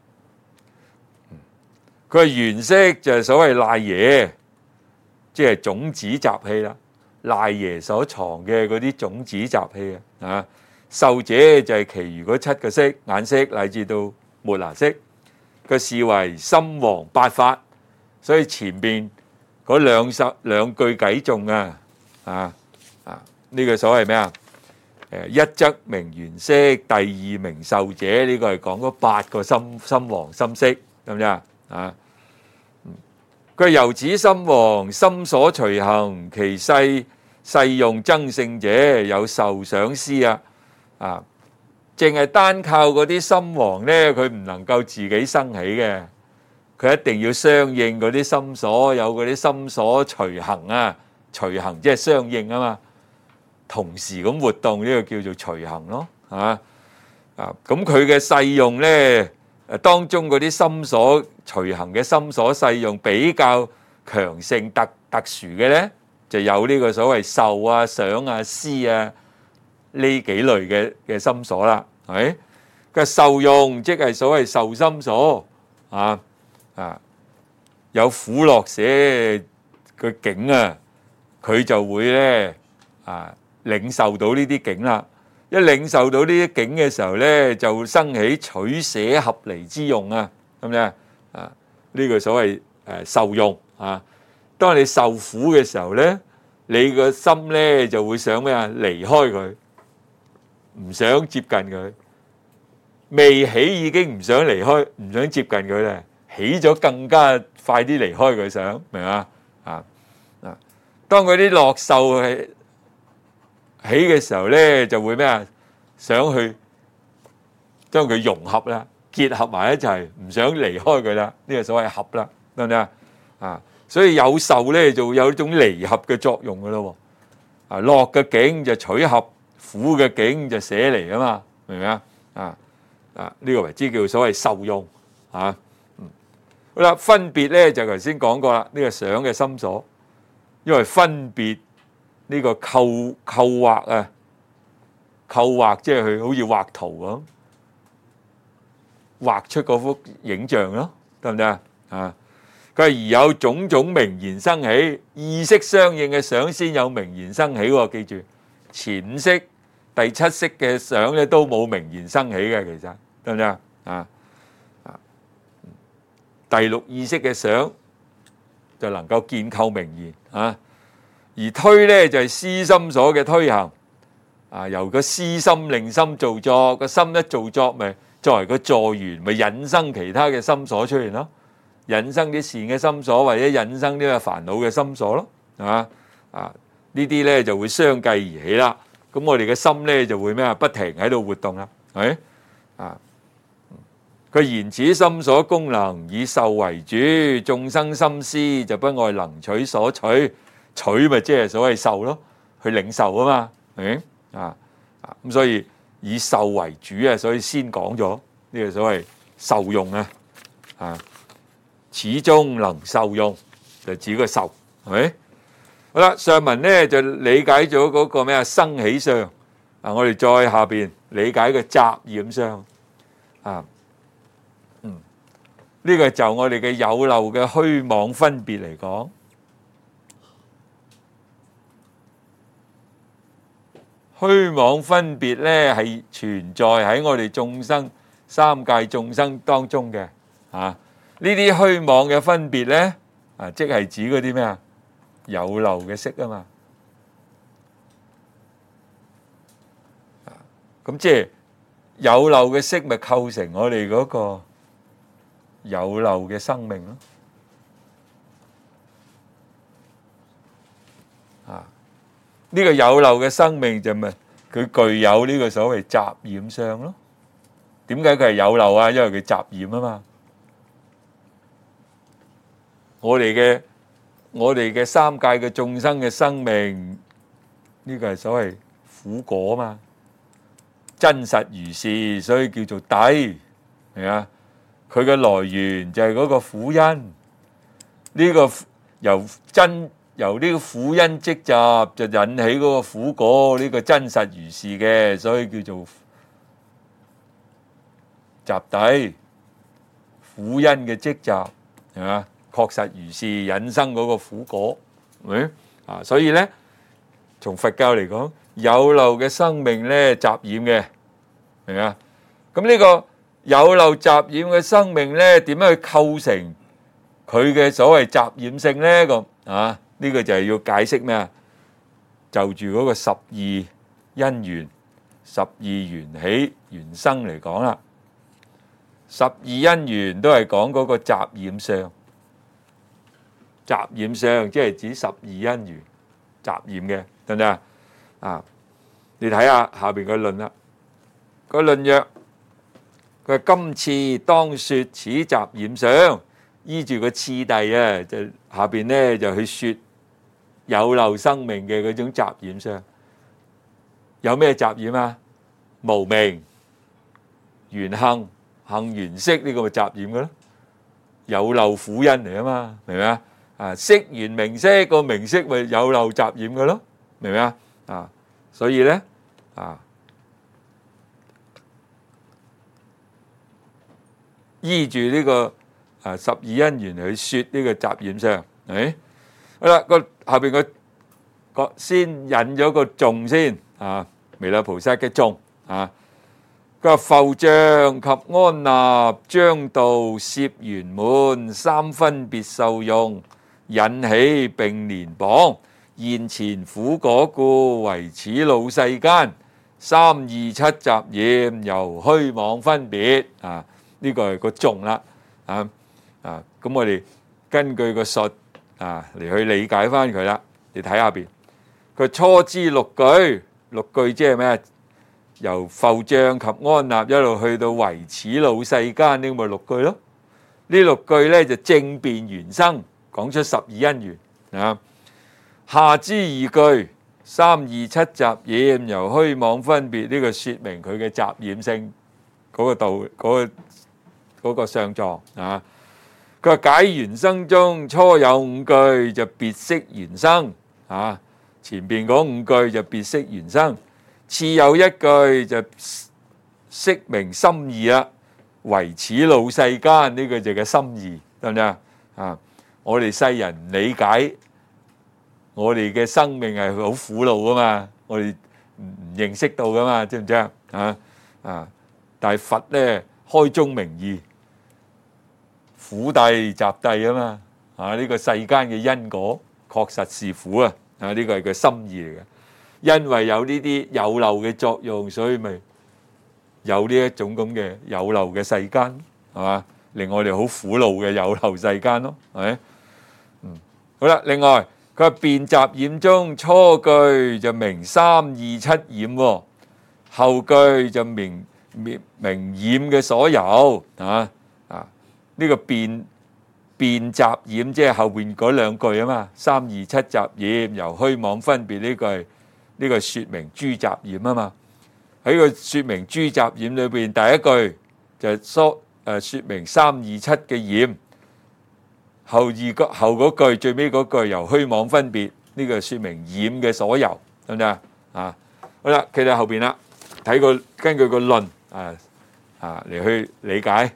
佢係原色就係所謂賴耶，即係種子習氣啦，賴耶所藏嘅嗰啲種子習氣啊，啊，受者就係其餘嗰七個識，眼識乃至到末那識，佢視為心王八法，所以前邊嗰兩十兩句偈頌啊，啊啊呢個所謂咩啊？誒，一則名原色，第二名受者，呢個係講嗰八個心心王心識，咁啫啊。佢由此心王心所隨行，其世世用增勝者有受想思啊！啊，淨係單靠嗰啲心王咧，佢唔能夠自己生起嘅，佢一定要相應嗰啲心所，有嗰啲心所隨行啊，隨行即係相應啊嘛，同時咁活動呢個叫做隨行咯，啊啊，咁佢嘅世用咧。誒當中嗰啲心所隨行嘅心所世用比較強盛特特殊嘅咧，就有呢個所謂受啊、想啊、思啊呢幾類嘅嘅心所啦，係咪？個受用即係所謂受心所啊啊，有苦樂捨個境啊，佢就會咧啊領受到呢啲境啦。一領受到呢啲境嘅時候咧，就生起取捨合離之用啊，咁咧啊呢個所謂誒受用啊。當你受苦嘅時候咧，你個心咧就會想咩啊？離開佢，唔想接近佢。未起已經唔想離開，唔想接近佢咧，起咗更加快啲離開佢想，明嘛？啊啊！當佢啲樂受係起嘅時候咧，就會咩啊？想去將佢融合啦，結合埋一齊，唔想離開佢啦。呢個所謂合啦，得唔得啊？啊，所以有受咧，就有一種離合嘅作用噶咯。啊，樂嘅境就取合，苦嘅境就捨離啊嘛，明唔明啊？啊啊，呢個為之叫所謂受用啊。嗯，好啦，分別咧就頭先講過啦，呢個想嘅心所，因為分別。呢個構構畫啊，構畫即係佢好似畫圖咁，畫出嗰幅影像咯，得唔得啊？啊，佢係而有種種名言生起，意識相應嘅想先有名言生起喎。記住，前五識、第七識嘅想咧都冇名言生起嘅，其實得唔得啊？啊啊，第六意識嘅想就能夠建構名言啊。而推咧就係思心所嘅推行，啊由個思心令心造作，個心一造作咪作為個助緣，咪引生其他嘅心所出現咯，引生啲善嘅心所，或者引生啲煩惱嘅心所咯，係嘛？啊呢啲咧就會相繼而起啦。咁我哋嘅心咧就會咩啊？不停喺度活動啦，係咪？啊，佢言此心所功能以受為主，眾生心思就不外能取所取。取咪即係所謂受咯，去領受啊嘛，係咪啊？啊咁所以以受為主啊，所以先講咗呢個所謂受用啊，啊始終能受用就指個受，係咪？好啦，上文咧就理解咗嗰個咩啊生起相啊，我哋再下邊理解個雜染相啊，嗯，呢個就我哋嘅有漏嘅虛妄分別嚟講。虛妄分別咧係存在喺我哋眾生三界眾生當中嘅，啊呢啲虛妄嘅分別咧，啊即係指嗰啲咩啊有漏嘅識啊嘛，啊咁即係有漏嘅識咪構成我哋嗰個有漏嘅生命咯，啊。呢個有漏嘅生命就咪佢具有呢個所謂雜染相咯。點解佢係有漏啊？因為佢雜染啊嘛。我哋嘅我哋嘅三界嘅眾生嘅生命，呢個係所謂苦果嘛，真實如是，所以叫做諦，係啊。佢嘅來源就係嗰個苦因，呢個由真由呢個苦因積集就引起嗰個苦果，呢個真實如是嘅，所以叫做集諦。苦因嘅積集係嘛，確實如是，引生嗰個苦果，係咪啊？所以咧，從佛教嚟講，有漏嘅生命咧雜染嘅，明啊？咁呢個有漏雜染嘅生命咧，點樣去構成佢嘅所謂雜染性咧？咁啊，呢個就係要解釋咩啊？就住嗰個十二因緣、十二緣起緣生嚟講啦。十二因緣都係講嗰個雜染相，雜染相即係指十二因緣雜染嘅，得唔得啊？啊，你睇下下邊個論啦，個論曰：佢話今次當說此雜染相，依住個次第啊，就下邊咧就去說有漏生命嘅嗰種雜染相。有咩雜染啊？無明、緣行、行緣識，呢個咪雜染嘅咯，有漏苦因嚟啊嘛，明唔明啊？啊，識緣名色，個名色咪有漏雜染嘅咯，明唔明啊？啊，所以咧啊，依住呢個啊十二因緣去說呢個雜染相，誒，好啦，個後邊個個先引咗個頌先啊，彌勒菩薩嘅頌啊。佢話浮像及安立將道攝圓滿，三分別受用，引起並連綁，現前苦果故，為此惱世間。三二七雜染，由虛妄分別啊！呢個係個頌啦，啊啊！咁我哋根據個述啊嚟去理解翻佢啦。你睇下邊，佢初知六句，六句即係咩？由浮像及安立一路去到為此惱世間，呢咪六句咯。呢六句咧就正辯緣生，講出十二因緣啊。下之二句，三二七雜染，由虛妄分別，呢個說明佢嘅雜染性嗰個道嗰個嗰個相狀啊。佢話解緣生中初有五句就別識緣生啊，前邊嗰五句就別識緣生。次有一句就釋明心義啦，為此惱世間，呢個就係心義，得唔得啊？我哋世人唔理解，我哋嘅生命係好苦惱噶嘛，我哋唔唔認識到噶嘛，知唔知啊？啊啊！但係佛咧開宗明義，苦諦集諦啊嘛，啊呢個世間嘅因果確實是苦啊，啊呢個係佢心義嚟嘅。因為有呢啲有漏嘅作用，所以咪有呢一種咁嘅有漏嘅世間，係嘛？令我哋好苦惱嘅有漏世間咯，係咪？嗯，好啦。另外，佢話辨雜染中初句就明三二七染，後句就明明明染嘅所有啊啊！呢個辨辨雜染即係後邊嗰兩句啊嘛，三二七雜染，由虛妄分別，呢個係。呢個説明諸雜染啊嘛，喺個説明諸雜染裏邊，第一句就係説誒説明三二七嘅染，後二個後嗰句最尾嗰句由虛妄分別，呢個説明染嘅所有，得唔得啊？啊，好啦，企喺後邊啦，睇個根據個論啊啊嚟去理解。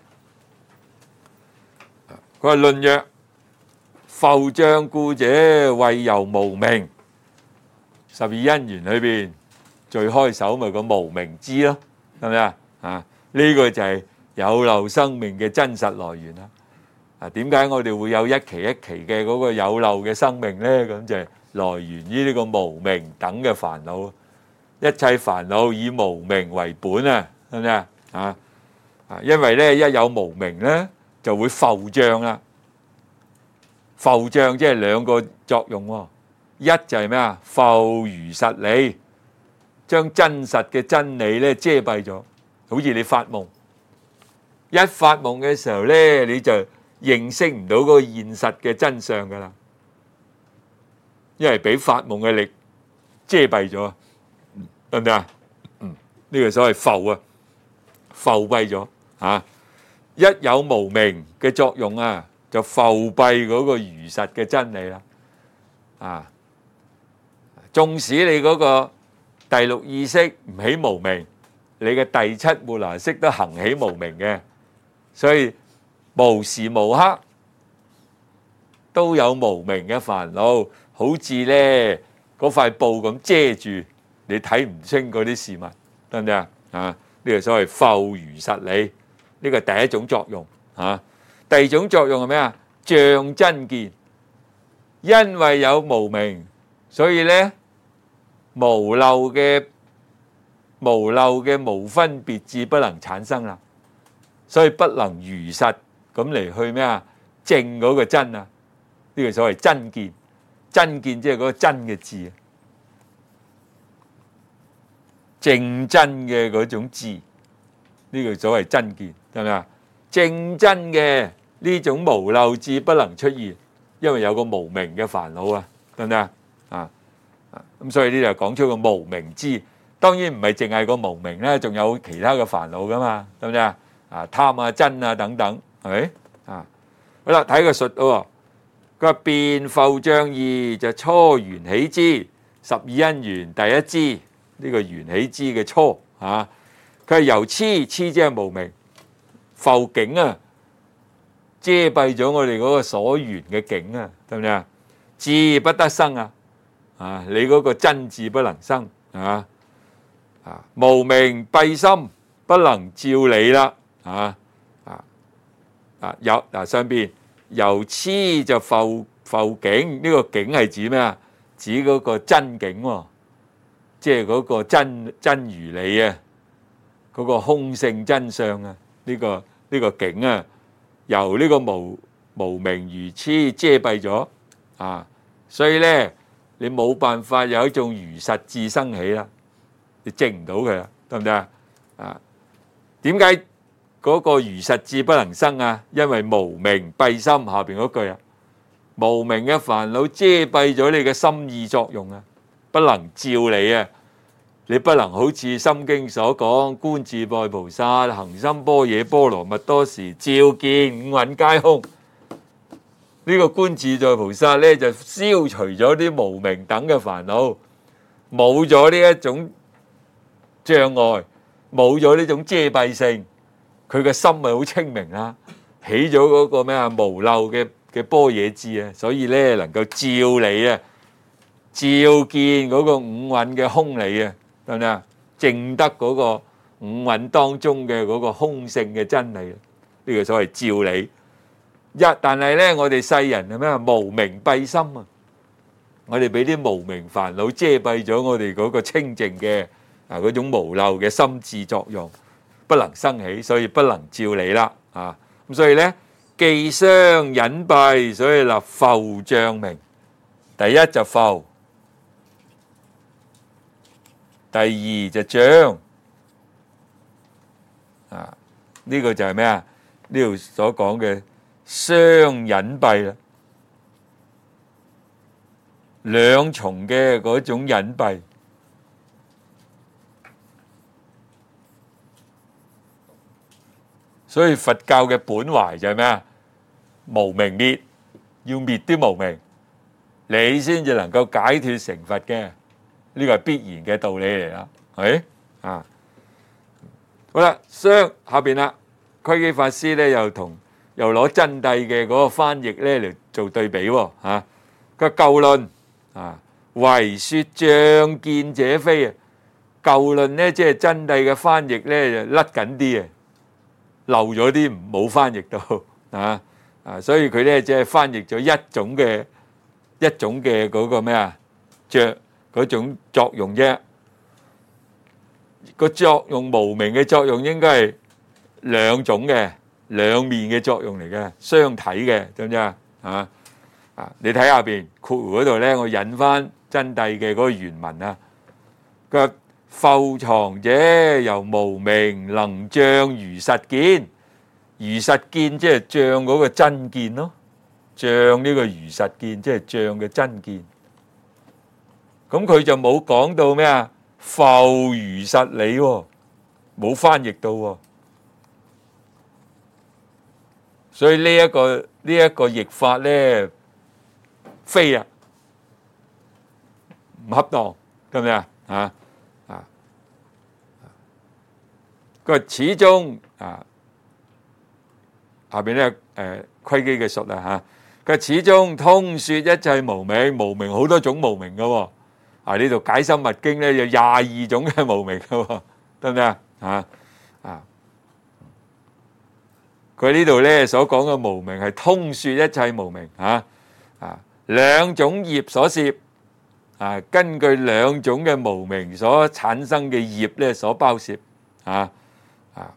佢話論曰：浮像故者，為由無明。十二因緣裏邊最開首咪個無明支咯，係咪啊？啊，呢個就係有漏生命嘅真實來源啦。啊，點解我哋會有一期一期嘅嗰個有漏嘅生命咧？咁就係來源於呢個無明等嘅煩惱。一切煩惱以無明為本啊，係咪啊？啊啊，因為咧一有無明咧，就會浮像啦。浮像即係兩個作用喎。一就係咩啊？浮如實理，將真實嘅真理咧遮蔽咗，好似你發夢，一發夢嘅時候咧，你就認識唔到嗰個現實嘅真相噶啦。 因為俾發夢嘅力遮蔽咗，得唔得啊？嗯，呢個所謂浮啊，浮蔽咗啊！一有無明嘅作用啊，就浮蔽嗰個如實嘅真理啦。啊，縱使你嗰個第六意識唔起無明，你嘅第七末那識都行起無明嘅，所以無時無刻都有無明嘅煩惱，好似咧嗰塊布咁遮住你睇唔清嗰啲事物，得唔得啊？啊，呢個所謂浮如實理，呢個第一種作用啊。第二種作用係咩啊？障真見，因為有無明，所以咧無漏嘅無漏嘅無分別智不能產生啦，所以不能如實咁嚟去咩啊？證嗰個真啊，呢個所謂真見。真見即係嗰個真嘅智，正真嘅嗰種智，呢個所謂真見，係咪啊？正真嘅呢種無漏智不能出現，因為有個無明嘅煩惱啊，得唔得啊？啊啊咁所以呢就講出個無明智，當然唔係淨係個無明咧，仲有其他嘅煩惱噶嘛，得唔得啊？啊貪啊瞋啊等等，係咪啊？好啦，睇個述喎。佢話辨浮障義就初緣起支，十二因緣第一支，呢個緣起支嘅初啊。佢係由痴痴即係無明浮境啊，遮蔽咗我哋嗰個所緣嘅境啊，得唔得啊？智不得生啊，啊你嗰個真智不能生啊，啊無明蔽心不能照理啦，啊啊啊有嗱上邊。由痴就浮浮境，呢個境係指咩啊？指嗰個真境喎，即係嗰個真真如理啊，嗰個空性真相啊，呢個呢個境啊，由呢個無無明如痴遮蔽咗啊，所以咧你冇辦法有一種如實智生起啦，你證唔到佢啦，得唔得啊？啊，點解？嗰個如實智不能生啊，因為無明蔽心，下邊嗰句啊，無明嘅煩惱遮蔽咗你嘅心意作用啊，不能照你啊，你不能好似心經所講，觀自在菩薩行深般若波羅蜜多時，照見五蘊皆空。呢個觀自在菩薩咧就消除咗啲無明等嘅煩惱，冇咗呢一種障礙，冇咗呢種遮蔽性。佢嘅心咪好清明啦，起咗嗰個咩啊無漏嘅嘅般若智啊，所以咧能夠照理啊，照見嗰個五蘊嘅空理啊，得唔得啊？證得嗰個五蘊當中嘅嗰個空性嘅真理，呢個所謂照理。一但係咧，我哋世人係咩啊？無明蔽心啊，我哋俾啲無明煩惱遮蔽咗我哋嗰個清淨嘅啊嗰種無漏嘅心智作用。不能生起，所以不能照理啦啊！咁所以咧，既相隱蔽，所以立浮障名。第一就浮，第二就障啊！呢個就係咩啊？呢度所講嘅相隱蔽啦，兩重嘅嗰種隱蔽。所以佛教嘅本懷就係咩啊？無明滅，要滅啲無明，你先至能夠解脫成佛嘅，呢個係必然嘅道理嚟啦，係咪啊？好啦，相下邊啦，窺基法師咧又同又攞真諦嘅嗰個翻譯咧嚟做對比喎嚇。佢舊論啊，唯說障見者非啊，舊論咧即係真諦嘅翻譯咧就甩緊啲嘅。漏咗啲冇翻譯到啊啊，所以佢咧即係翻譯咗一種嘅一種嘅嗰個咩啊，著嗰種作用啫。個作用無明嘅作用應該係兩種嘅兩面嘅作用嚟嘅，相體嘅，知唔知啊？啊啊！你睇下邊括弧嗰度咧，我引翻真諦嘅嗰個原文啊，佢話。浮藏者由無明能障如實見，如實見即係障嗰個真見咯，障呢個如實見即係障嘅真見咁佢就冇講到咩啊？浮如實理喎，冇翻譯到喎。所以呢一個呢一個譯法咧，非啊，唔恰當，得唔得啊？啊啊！佢話始終啊，下邊咧誒窺基嘅術啊嚇，佢話始終通説一切無明，無明好多種無明嘅喎。啊呢度解深密經咧有廿二種嘅無明嘅喎，得唔得啊？啊啊！佢呢度咧所講嘅無明係通説一切無明嚇啊，兩種業所攝啊，根據兩種嘅無明所產生嘅業咧所包攝啊啊，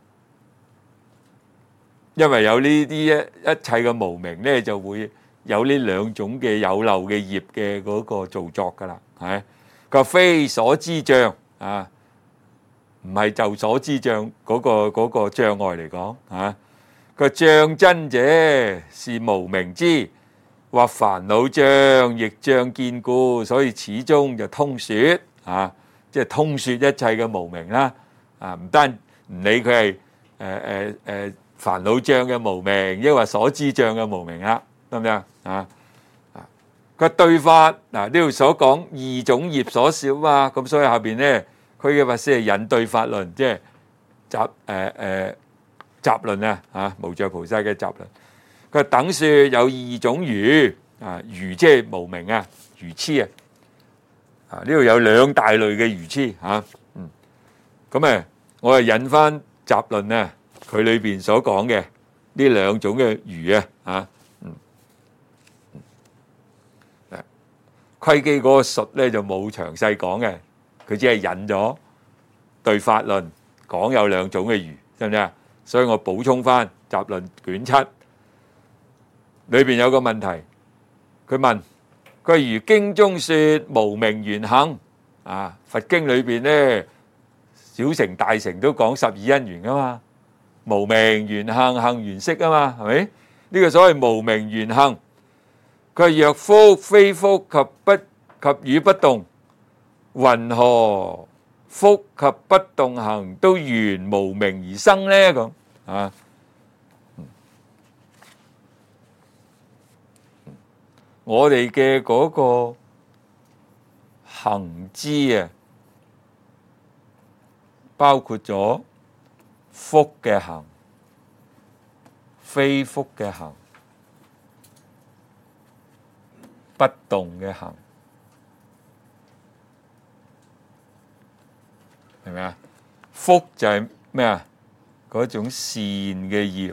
因為有呢啲一一切嘅無明咧，就會有呢兩種嘅有漏嘅業嘅嗰個造作噶啦，係個非所知障啊，唔係就所知障嗰個嗰個障礙嚟講啊。個障真者是無明之，或煩惱障，亦障見故，所以始終就通説啊，即係通説一切嘅無明啦。啊，唔單唔理佢係誒誒誒煩惱障嘅無明，抑或所知障嘅無明啦，得唔得啊？啊啊，個對法嗱呢度所講二種業所攝啊，咁所以下邊咧佢嘅法師係引對法論，即係集誒誒。集論啊，嚇無著菩薩嘅集論，佢等説有二種愚啊，愚即係無明啊，愚痴啊，啊呢度有兩大類嘅愚痴嚇，嗯，咁誒我係引翻集論啊，佢裏邊所講嘅呢兩種嘅愚啊，嚇，嗯，誒窺基嗰個術咧就冇詳細講嘅，佢只係引咗對法論講有兩種嘅愚，知唔知啊？所以我補充翻集論卷七裏邊有個問題，佢問佢如經中説無明緣行啊，佛經裏邊咧小乘大乘都講十二因緣噶嘛，無明緣行，行緣識啊嘛，係咪？呢個所謂無明緣行，佢若福非福及不及與不動，云何福及不動行都緣無明而生咧？咁啊，我哋嘅嗰個行知啊，包括咗福嘅行、非福嘅行、不動嘅行，係咪啊？福就係咩啊？嗰種善嘅業，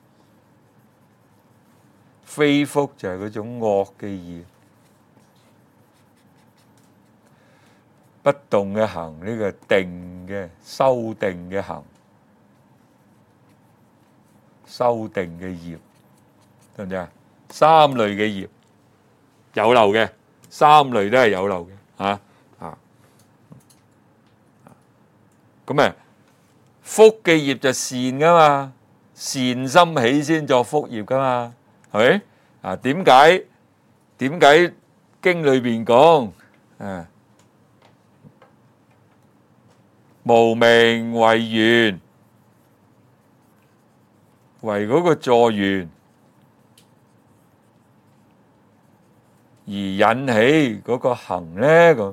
非福就係嗰種惡嘅業。不動嘅行，呢個定嘅修定嘅行，修定嘅業，得唔得啊？三類嘅業有漏嘅，三類都係有漏嘅，嚇啊！咁啊〜福嘅業就善噶嘛，善心起先作福業噶嘛，係咪？啊，點解點解經裏邊講啊？無明為緣，為嗰個助緣，而引起嗰個行咧咁，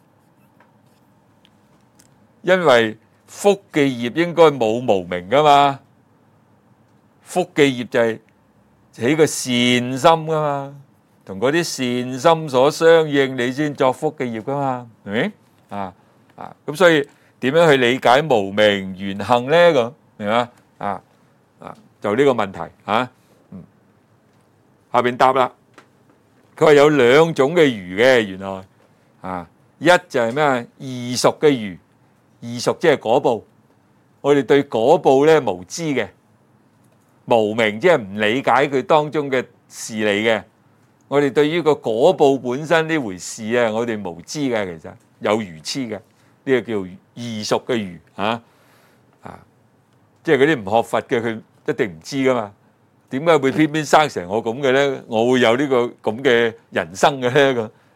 因為福嘅業應該冇無明噶嘛，福嘅業就係起個善心噶嘛，同嗰啲善心所相應，你先作福嘅業噶嘛，係咪？啊啊，咁所以點樣去理解無明緣行咧？咁明嘛？啊啊，就呢個問題嚇。嗯，下邊答啦，佢話有兩種嘅愚嘅，原來啊，一就係咩啊？異熟嘅愚。異熟即係果報，我哋對果報咧無知嘅，無明即係唔理解佢當中嘅事理嘅。我哋對於個果報本身呢回事啊，我哋無知嘅，其實有愚痴嘅，呢個叫異熟嘅愚啊啊！即係嗰啲唔學佛嘅，佢一定唔知噶嘛。點解會偏偏生成我咁嘅咧？我會有呢個咁嘅人生嘅咧？咁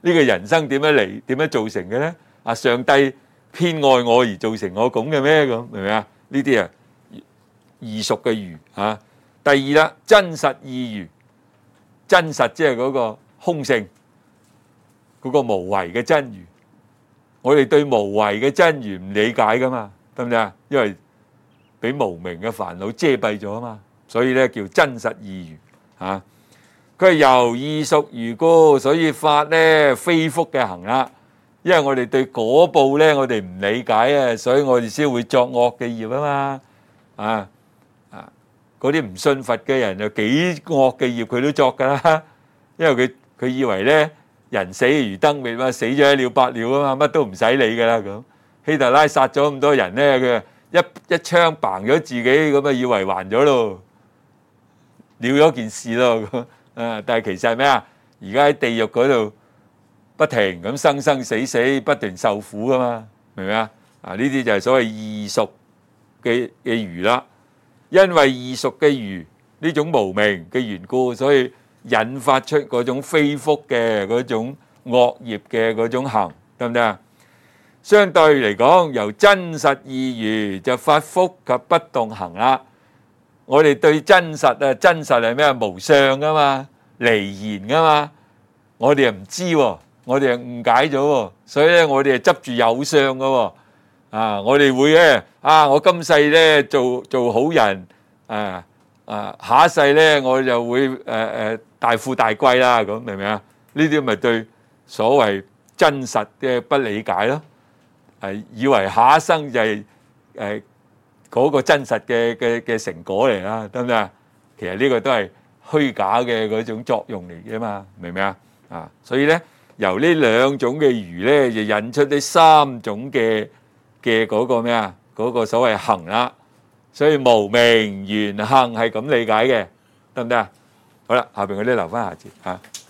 呢個人生點樣嚟？點樣造成嘅咧？啊，上帝偏愛我而造成我咁嘅咩？咁明唔明啊？呢啲啊異熟嘅如啊。第二啦，真實異如，真實即係嗰個空性，嗰個無為嘅真如。我哋對無為嘅真如唔理解噶嘛，得唔得啊？因為俾無明嘅煩惱遮蔽咗啊嘛，所以咧叫真實異如嚇。佢係由異熟如故，所以法咧非福嘅行啦。因為我哋對果報咧，我哋唔理解啊，所以我哋先會作惡嘅業啊嘛。啊啊，嗰啲唔信佛嘅人就幾惡嘅業佢都作噶啦，因為佢佢以為咧人死如燈滅嘛，死咗一了百了啊嘛，乜都唔使理噶啦咁。希特拉殺咗咁多人咧，佢一一槍嘭咗自己，咁啊以為還咗咯，了咗件事咯咁。啊，但係其實係咩啊？而家喺地獄嗰度不停咁生生死死，不斷受苦噶嘛，明唔明啊？啊，呢啲就係所謂異熟嘅嘅如啦。因為異熟嘅如呢種無明嘅緣故，所以引發出嗰種非福嘅嗰種惡業嘅嗰種行，得唔得啊？相對嚟講，由真實異如就發福及不動行啦。我哋對真實啊，真實係咩啊？無相噶嘛，離言噶嘛，我哋又唔知喎，我哋又誤解咗喎，所以咧我哋係執住有相噶喎。啊，我哋會咧啊，我今世咧做做好人，啊啊，下一世咧我就會誒誒大富大貴啦，咁明唔明啊？呢啲咪對所謂真實嘅不理解咯，係以為下一生就係誒嗰個真實嘅嘅嘅成果嚟啦，得唔得啊？其實呢個都係虛假嘅嗰種作用嚟嘅嘛，明唔明啊？啊，所以咧由呢兩種嘅如咧，就引出呢三種嘅嘅嗰個咩啊？嗰個所謂行啦。所以無明緣行係咁理解嘅，得唔得啊？好啦，下邊嗰啲留翻下節嚇。